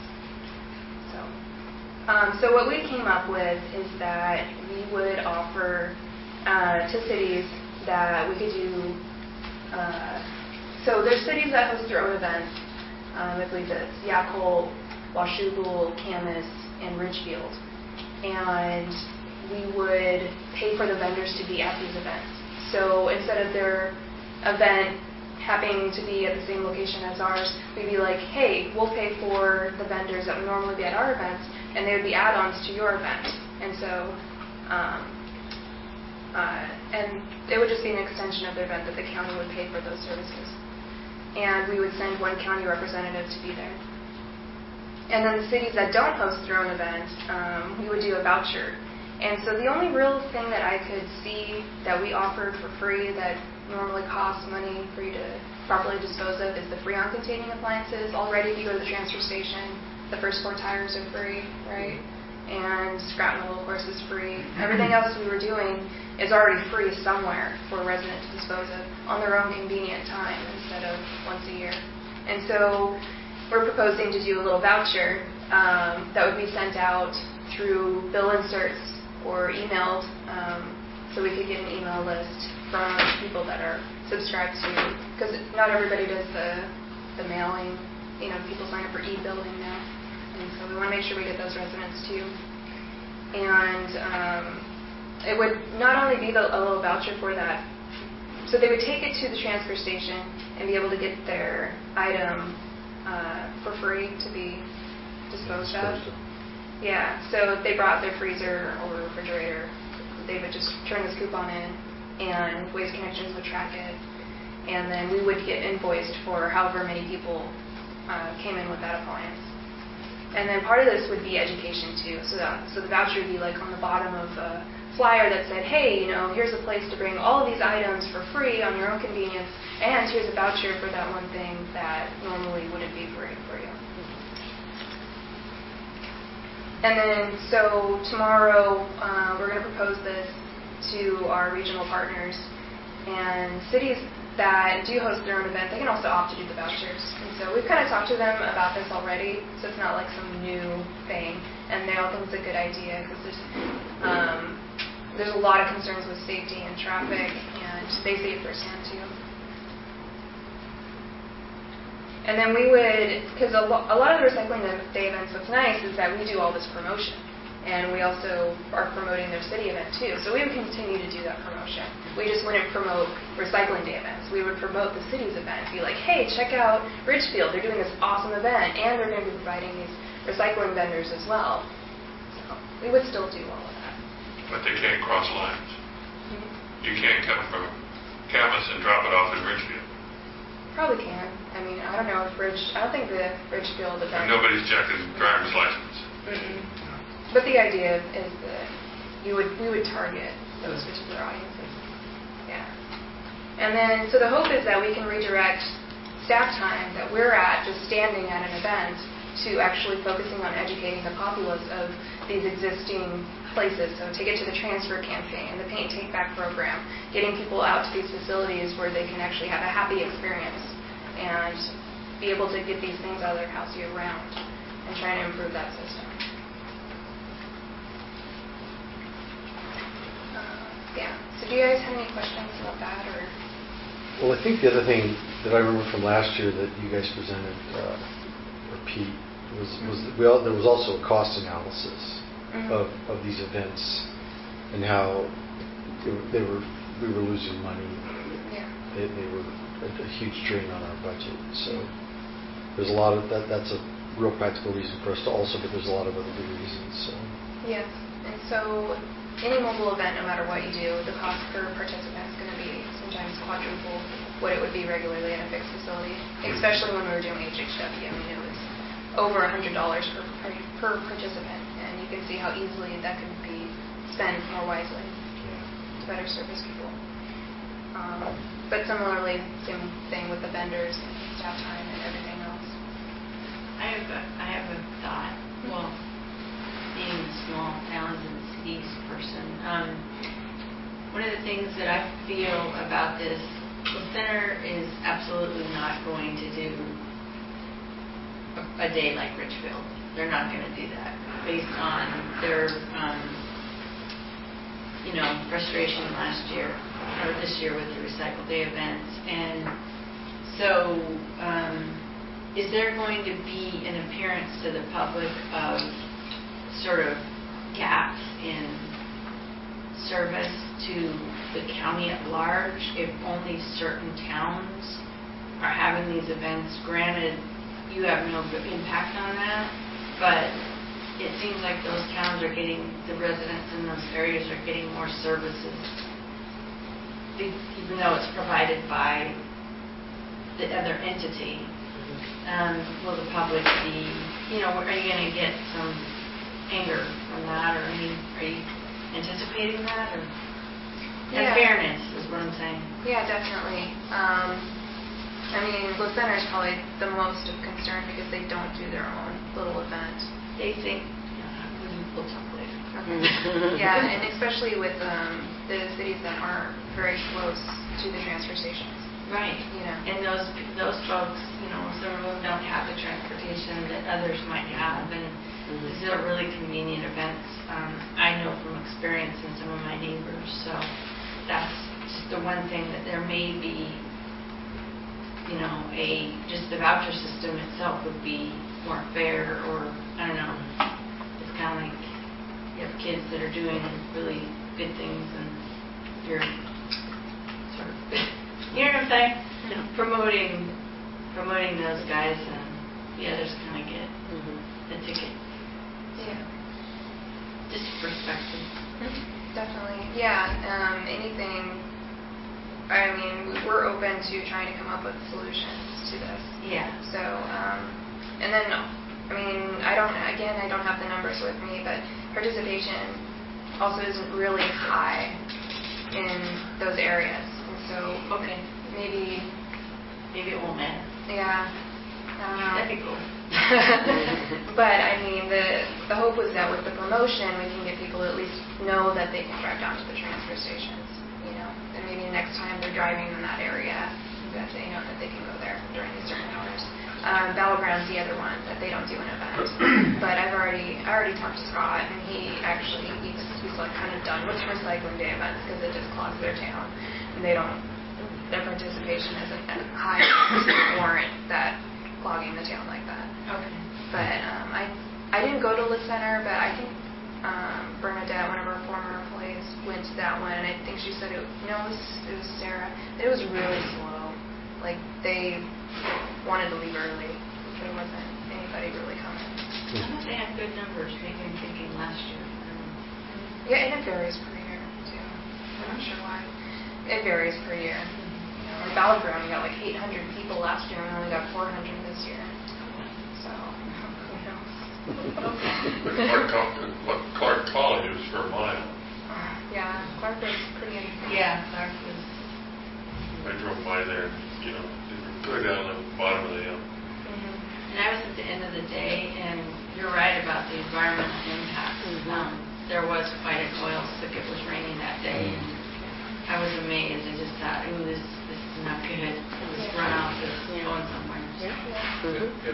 So what we came up with is that we would offer to cities that we could do, so there's cities that host their own events. I believe it's Yakult, Washougal, Camas, and Ridgefield. And we would pay for the vendors to be at these events. So instead of their event happening to be at the same location as ours, we'd be like, hey, we'll pay for the vendors that would normally be at our events, and they would be add-ons to your event. And so, and it would just be an extension of their event that the county would pay for those services. And we would send one county representative to be there. And then the cities that don't host their own event, we would do a voucher. And so the only real thing that I could see that we offered for free that normally costs money for you to properly dispose of is the Freon-containing appliances. Already, if you go to the transfer station, the first 4 tires are free, right? And scrap metal, of course, is free. Everything else we were doing is already free somewhere for a resident to dispose of on their own convenient time instead of once a year. And so we're proposing to do a little voucher that would be sent out through bill inserts or emailed, so we could get an email list from people that are subscribed to, because not everybody does the mailing. People sign up for e-billing now, and so we want to make sure we get those residents too. And it would not only be a little voucher for that, so they would take it to the transfer station and be able to get their item for free to be disposed of. Yeah, so if they brought their freezer or refrigerator, they would just turn this coupon in, and Waste Connections would track it, and then we would get invoiced for however many people came in with that appliance. And then part of this would be education too. So the voucher would be like on the bottom of a flyer that said, hey, here's a place to bring all of these items for free on your own convenience, and here's a voucher for that one thing that normally wouldn't be free for you. And then, so tomorrow, we're going to propose this to our regional partners. And cities that do host their own event, they can also opt to do the vouchers. And so we've kind of talked to them about this already, so it's not like some new thing. And they all think it's a good idea, because there's a lot of concerns with safety and traffic, and they see it firsthand too. And then we would, because a lot of the Recycling Day events, what's nice is that we do all this promotion. And we also are promoting their city event too. So we would continue to do that promotion. We just wouldn't promote Recycling Day events. We would promote the city's event. Be like, hey, check out Ridgefield. They're doing this awesome event. And they're going to be providing these recycling vendors as well. So we would still do all of that. But they can't cross lines. You can't come from Camas and drop it off in Ridgefield. Probably can. I mean, I don't know if I don't think the Ridgefield event. And nobody's checking driver's license. But the idea is that we would target those particular audiences. Yeah. And then, so the hope is that we can redirect staff time that we're at just standing at an event to actually focusing on educating the populace of these existing places. So take it to the transfer campaign, the paint take back program, getting people out to these facilities where they can actually have a happy experience and be able to get these things out of their house year round and trying to improve that system. Yeah. So do you guys have any questions about that or? Well, I think the other thing that I remember from last year that you guys presented, or Pete, was there was also a cost analysis of these events and how we were losing money. Yeah. They were a huge drain on our budget. So there's a lot of that. That's a real practical reason for us to also, but there's a lot of other good reasons. So. Yes. And so any mobile event, no matter what you do, the cost per participant is going to be sometimes quadruple what it would be regularly at a fixed facility, especially when we were doing HHW. I mean, it was over $100 per participant, and you can see how easily that could be spent more wisely to better service people. But similarly, same thing with the vendors and staff time and everything else. I have a thought. Well, being a small towns and cities person, one of the things that I feel about this, the center is absolutely not going to do a day like Richfield. They're not going to do that based on their, frustration last year or this year with the Recycle Day events. And so, is there going to be an appearance to the public of sort of gaps in service to the county at large if only certain towns are having these events? Granted, you have no impact on that, but it seems like those towns are getting, the residents in those areas are getting more services, even though it's provided by the other entity. Will the public be, are you going to get some anger from that, or are you anticipating that, or and fairness is what I'm saying? Yeah, definitely. I mean, La Center is probably the most of concern because they don't do their own little event. They think, we'll talk later. Yeah, and especially with the cities that aren't very close to the transfer stations. Right. And those folks, some of them don't have the transportation that others might have, and these are really convenient events. I know from experience in some of my neighbors, so that's just the one thing that there may be, just the voucher system itself would be more fair, or I don't know. It's kind of like you have kids that are doing really good things, and you're sort of, you know what I'm saying? Promoting those guys, and the others kind of get the ticket. Yeah. Just perspective. Definitely. Yeah. Anything. I mean, we're open to trying to come up with solutions to this. Yeah. So, and then, I mean, I don't have the numbers with me, but participation also isn't really high in those areas. And so, maybe it won't matter. Yeah. I don't know. That'd be cool. But I mean, the hope was that with the promotion, we can get people to at least know that they can drive down to the transfer stations, and maybe next time they're driving in that area, that they know that they can go there during these certain hours. Battleground's the other one that they don't do an event, but I already talked to Scott, and he's like kind of done with recycling day events because it just clogs their town, and their participation isn't as high to warrant that clogging the town like that. Okay. But I didn't go to La Center, but I think Bernadette, one of our former employees, went to that one, and I think she said it was Sarah. It was really slow. Like they wanted to leave early. There wasn't anybody really coming. I thought they had good numbers. Maybe I'm thinking last year. Yeah, and it varies per year too. I'm not sure why. It varies per year. In Battleground, we got like 800 people last year, and we only got 400 this year. So, who knows? Clark College was for a mile. Yeah, Clark was pretty interesting. Yeah, Clark was. I drove by there, clear down the bottom of the hill. And I was at the end of the day, and you're right about the environmental impacts. There was quite an oil slick. It was raining that day, and I was amazed. I just thought, ooh, this is not good. This runoff is going somewhere. Yeah.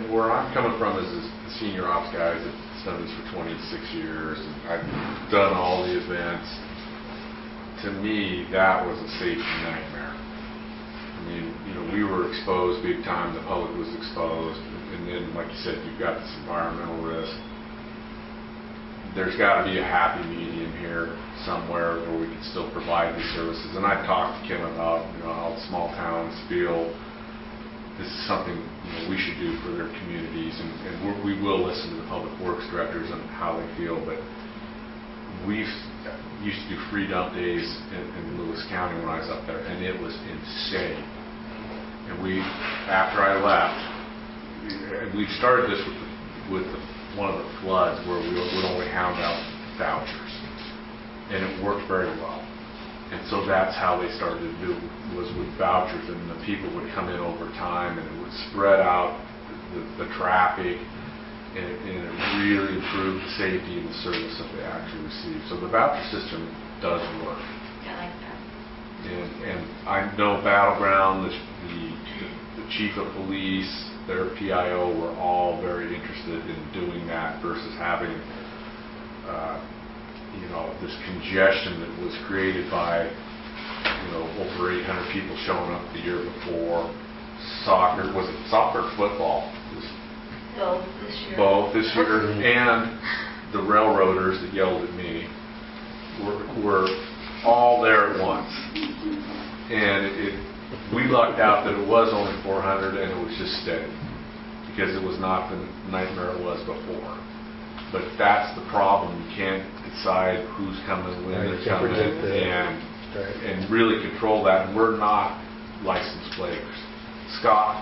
where I'm coming from is the senior ops guys that's done this for 26 years, and I've done all the events. To me, that was a safety nightmare. I mean, we were exposed big time, the public was exposed, and then, like you said, you've got this environmental risk. There's got to be a happy medium here somewhere where we can still provide these services. And I've talked to Kim about, how small towns feel this is something we should do for their communities, and we will listen to the public works directors on how they feel. But we used to do free dump days in Lewis County when I was up there, and it was insane. And after I left, we started this with one of the floods where we would only hand out vouchers, and it worked very well. And so that's how they started to do, was with vouchers, and the people would come in over time, and it would spread out the traffic, and it really improved the safety and the service that they actually received. So the voucher system does work. I like that. And I know Battleground, the chief of police, their PIO were all very interested in doing that versus having this congestion that was created by over 800 people showing up the year before. Soccer, was it soccer or football? Both this year. Both this year. And the railroaders that yelled at me were all there at once. And we lucked out that it was only 400 and it was just steady, because it was not the nightmare it was before. But that's the problem. You can't decide who's coming, when they're coming, and really control that. And we're not licensed flaggers. Scott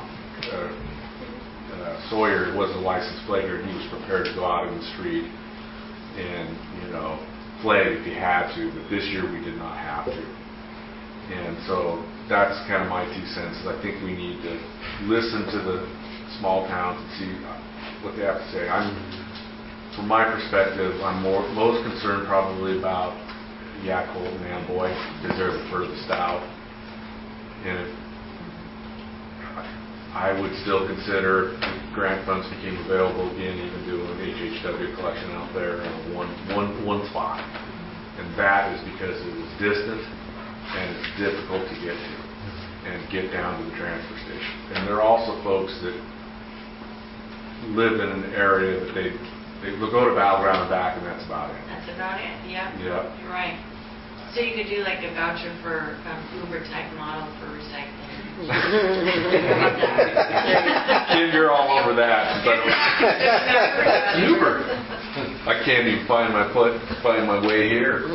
Sawyer was a licensed flagger, and he was prepared to go out in the street and flag if he had to. But this year we did not have to. And so that's kind of my 2 cents. I think we need to listen to the small towns and see what they have to say. From my perspective, I'm most concerned probably about Yacolt and Amboy, because they're the furthest out. And I would still consider, if grant funds became available again, even doing an HHW collection out there in one spot. And that is because it is distant and it's difficult to get to and get down to the transfer station. And there are also folks that live in an area that they will go to Battleground and back, and that's about it. That's about it, yeah. Yep. You're right. So you could do like a voucher for Uber type model for recycling. Kim, you're all over that. But Uber. I can't even find my way here.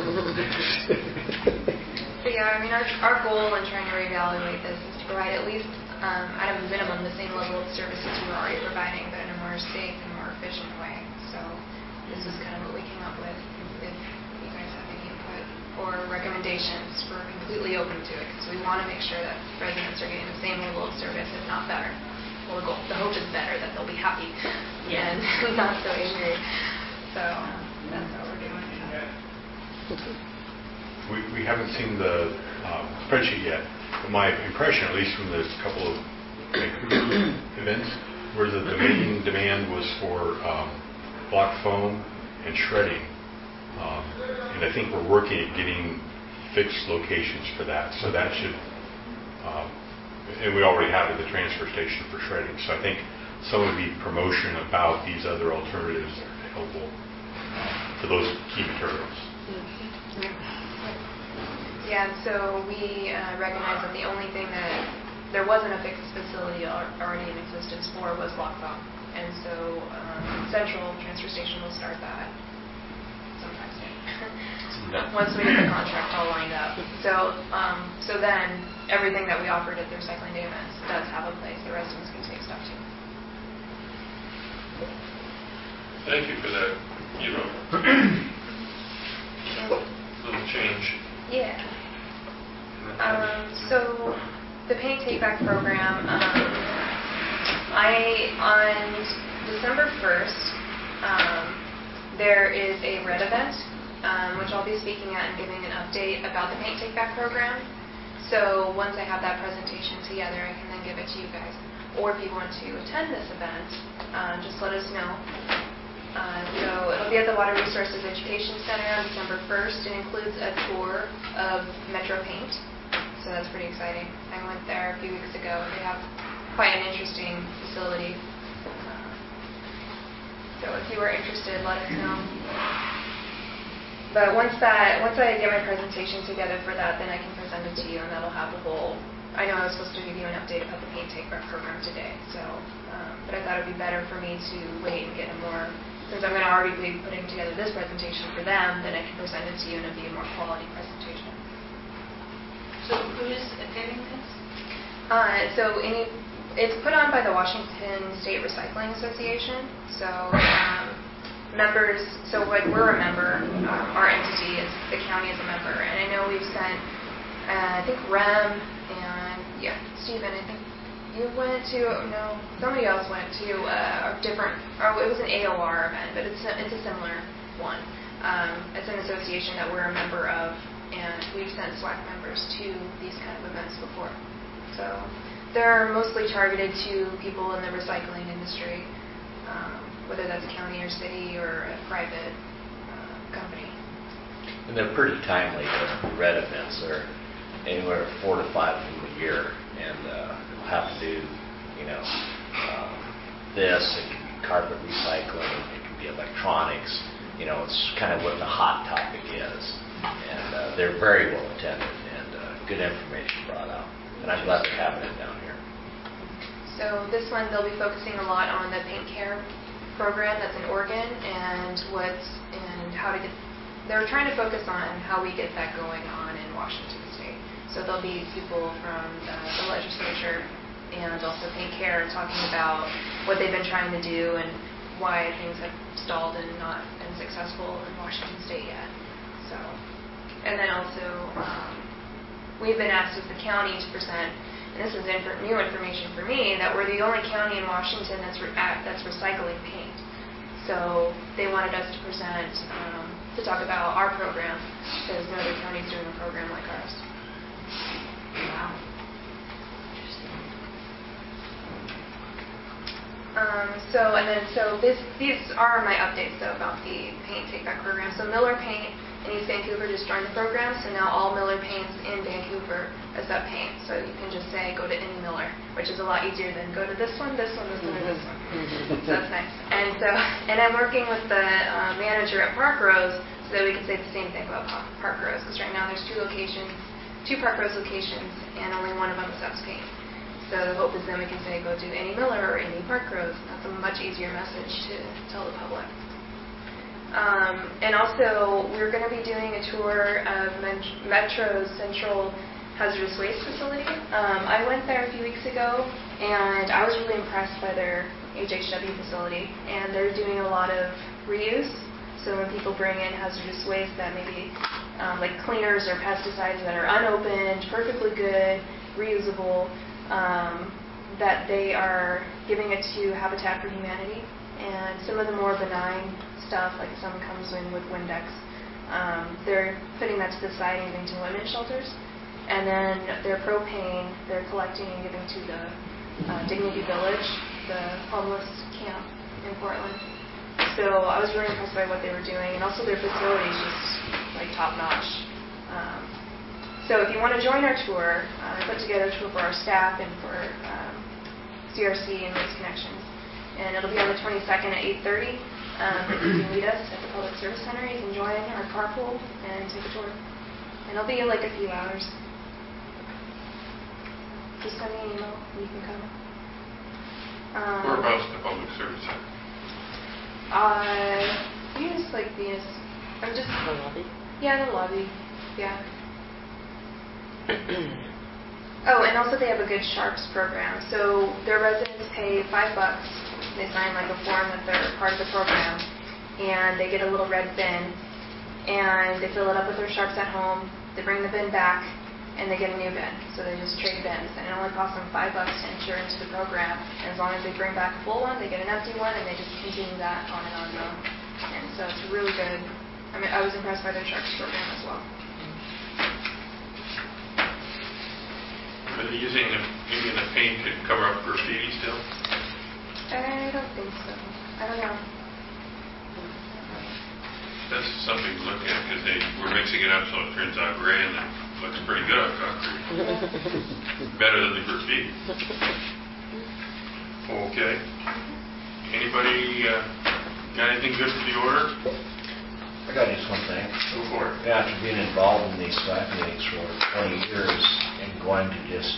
But yeah, I mean, our goal in trying to reevaluate this is to provide at least, at a minimum, the same level of services we were already providing, but in a more safe and more efficient way. So this is kind of what we came up with. If you guys have any input or recommendations, we're completely open to it, because we want to make sure that residents are getting the same level of service, if not better. Well, the hope is better, that they'll be happy and not so angry. So that's what we're doing. We haven't seen the spreadsheet yet, but my impression, at least from the couple of events, where the main demand was for block foam and shredding. And I think we're working at getting fixed locations for that. So that should, and we already have at the transfer station for shredding. So I think some of the promotion about these other alternatives are helpful for those key materials. Yeah, so we recognize that the only thing that there wasn't a fixed facility already in existence for was block foam. And so Central Transfer Station will start that sometime soon. Once we get the contract all lined up. So then everything that we offered at the Recycling Day events does have a place. The residents can take stuff too. Thank you for that, little change. Yeah. So the paint take back program, on December 1st, there is a red event, which I'll be speaking at and giving an update about the paint take back program. So once I have that presentation together, I can then give it to you guys. or if you want to attend this event, just let us know. So it'll be at the Water Resources Education Center on December 1st. It includes a tour of Metro Paint, so that's pretty exciting. I went there a few weeks ago. They have quite an interesting facility. So if you are interested, let us know. But once I get my presentation together for that, then I can present it to you, and that'll have the whole. I know I was supposed to give you an update about the paint take back program today, so but I thought it'd be better for me to wait and get a more. Since I'm going to already be putting together this presentation for them, then I can present it to you and it'll be a more quality presentation. So who's attending this? It's put on by the Washington State Recycling Association. So members, so what we're a member, our entity is the county is a member, and I know we've sent, I think Rem and Stephen, I think you went to, no, somebody else went to a different, it was an AOR event, but it's a similar one. It's an association that we're a member of, and we've sent SWAC members to these kind of events before. So they're mostly targeted to people in the recycling industry, whether that's county or city or a private company. And they're pretty timely. The red events are anywhere 4 to 5 of them a year, and we'll have to do, this. It can be carpet recycling. It can be electronics. It's kind of what the hot topic is, and they're very well attended and good information brought out. And I'm glad they're having it down here. So this one, they'll be focusing a lot on the Paint Care program that's in Oregon and how to get. They're trying to focus on how we get that going on in Washington State. So there'll be people from the legislature and also Paint Care talking about what they've been trying to do and why things have stalled and not been successful in Washington State yet. So, and then also we've been asked as the county to present, and this is new information for me, that we're the only county in Washington that's recycling paint. So they wanted us to present to talk about our program, because no other county is doing a program like ours. Wow. These are my updates though about the paint take back program. So Miller Paint in East Vancouver just joined the program, so now all Miller Paints in Vancouver accept paint. So you can just say go to any Miller, which is a lot easier than go to this one, this one, this one, and this one. So that's nice. And I'm working with the manager at Park Rose so that we can say the same thing about Park Rose, because right now there's 2 Park Rose locations, and only one of them accepts paint. So the hope is then we can say go to any Miller or any Park Rose. That's a much easier message to tell the public. And also, we're going to be doing a tour of Metro's Central Hazardous Waste Facility. I went there a few weeks ago, and I was really impressed by their HHW facility. And they're doing a lot of reuse. So when people bring in hazardous waste that maybe like cleaners or pesticides that are unopened, perfectly good, reusable, that they are giving it to Habitat for Humanity. And some of the more benign stuff, like some comes in with Windex, they're putting that to the side and giving to women's shelters. And then their propane, they're collecting and giving to the Dignity Village, the homeless camp in Portland. So I was really impressed by what they were doing, and also their facility is just like top notch. So if you want to join our tour, I put together a tour for our staff and for CRC and Waste Connections. And it'll be on the 22nd at 8:30. You can meet us at the Public Service Center. You can join our carpool and take a tour. And it'll be like a few hours. Just send me an email and you can come. Whereabouts the Public Service Center? I'm just The lobby? Yeah, the lobby. Yeah. Oh, and also they have a good Sharps program. So their residents pay $5. They sign like a form that they're part of the program, and they get a little red bin, and they fill it up with their Sharps at home. They bring the bin back, and they get a new bin. So they just trade bins, and it only costs them $5 to enter into the program. And as long as they bring back a full one, they get an empty one, and they just continue that on and on and on. And so it's really good. I mean, I was impressed by their Sharps program as well. Good. Are you using maybe the paint could cover up graffiti still? I don't think so. I don't know. That's something to look at because we're mixing it up so it turns out gray and it looks pretty good on concrete. Better than the graffiti. Okay. Anybody got anything good for the order? I got just one thing. Go for it. After being involved in these SWAC meetings for 20 years and going to just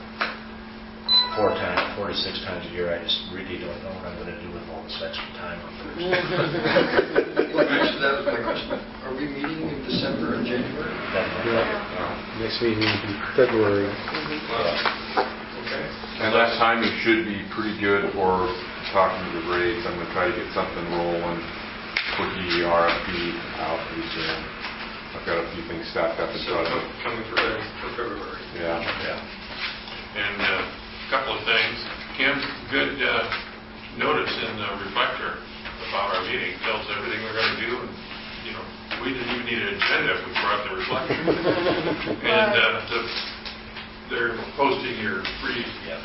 4 to 6 times a year, I just really don't know what I'm going to do with all this extra time on Thursday. Actually, that was my question. Are we meeting in December or January? Next meeting will be February. Okay. And that timing should be pretty good for talking to the Rays. I'm going to try to get something rolling, put the RFP out pretty soon. I've got a few things stacked up in front of me. Coming for February. Yeah. And a couple of things. Kim, good notice in the Reflector about our meeting. Tells everything we're going to do. And, you know, we didn't even need an agenda if we brought the Reflector. And they're posting your free,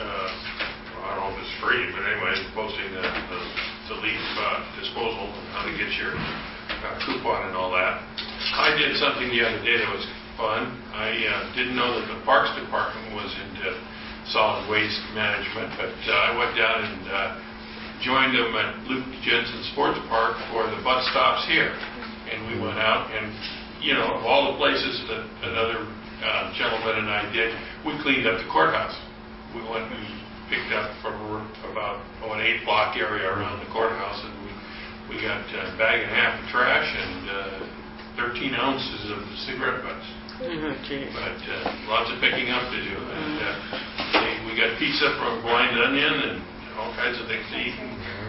I don't know if it's free, but anyway, posting the leaf disposal and how to get your coupon and all that. I did something the other day that was fun. I didn't know that the Parks Department was into solid waste management, but I went down and joined them at Luke Jensen Sports Park for the bus stops here. And we went out and, you know, of all the places that another gentleman and I did, we cleaned up the courthouse. We went and picked up from about an 8-block area around the courthouse, and we got a bag and a half of trash and 13 ounces of cigarette butts. But lots of picking up to do. And we got pizza from Blind Onion and all kinds of things to eat.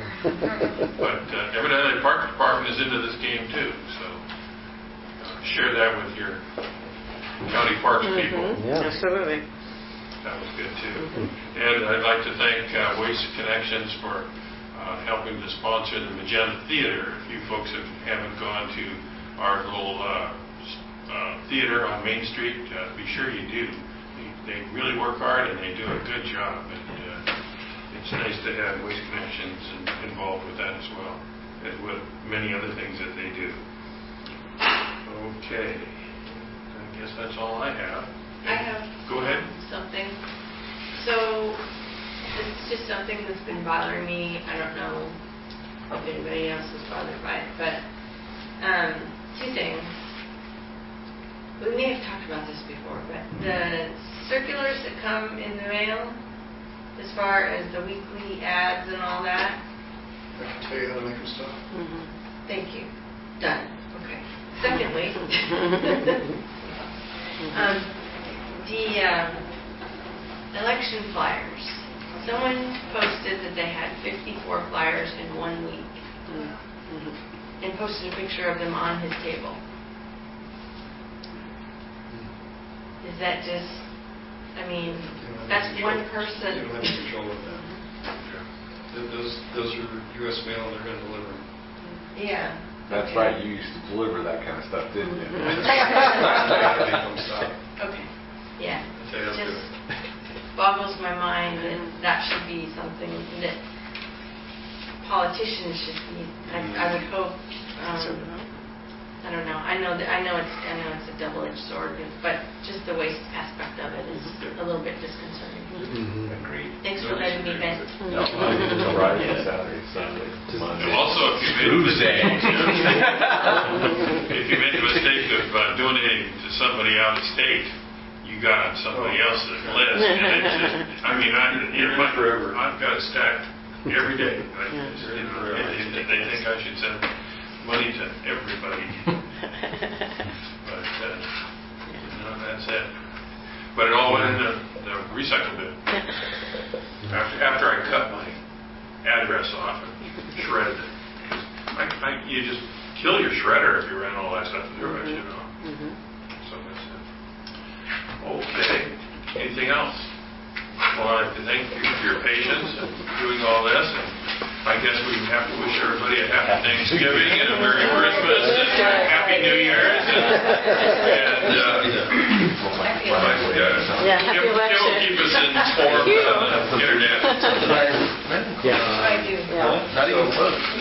But evidently the Park Department is into this game too, so share that with your county parks people. Yeah. Absolutely. That was good too. And I'd like to thank Waste Connections for helping to sponsor the Magenta Theater. If you folks haven't gone to our little theater on Main Street, be sure you do. They really work hard and they do a good job. And it's nice to have Waste Connections involved with that as well, as with many other things that they do. Okay. I guess that's all I have. I have Go ahead. Something. So it's just something that's been bothering me. I don't know if anybody else is bothered by it, but 2 things. We may have talked about this before, but the circulars that come in the mail, as far as the weekly ads and all that. I can tell you how to make them stop. Thank you. Done. Okay. Secondly, the election flyers. Someone posted that they had 54 flyers in 1 week and posted a picture of them on his table. Is that just, I mean, that's one person. You don't have control of that. Those are U.S. mail, they're going to deliver them. Yeah. That's right, you used to deliver that kind of stuff, didn't you? Okay. Yeah. Okay, that's Just good. boggles my mind that that should be something that politicians should be. I would hope. I don't know. I know it's a double-edged sword, but just the waste aspect of it is a little bit disconcerting. Agreed. Thanks for letting me vent. No, Friday, Saturday, Sunday, Monday. Also, if you made the mistake of donating to somebody out of state, you got on somebody else's list. And it's just, I mean, I've got it stacked every day. They think I should send money to everybody. But no, that's it. But it all went in the recycle bin. After I cut my address off and shredded it. You just kill your shredder if you ran all that stuff through it, you know. So that's it. Okay. Anything else? Well, I'd like to thank you for your patience and doing all this. And I guess we have to wish everybody a happy Thanksgiving and a Merry Christmas and Happy New Year's. And Yeah, happy Kim will election. keep us informed on the internet. I do. Not even close.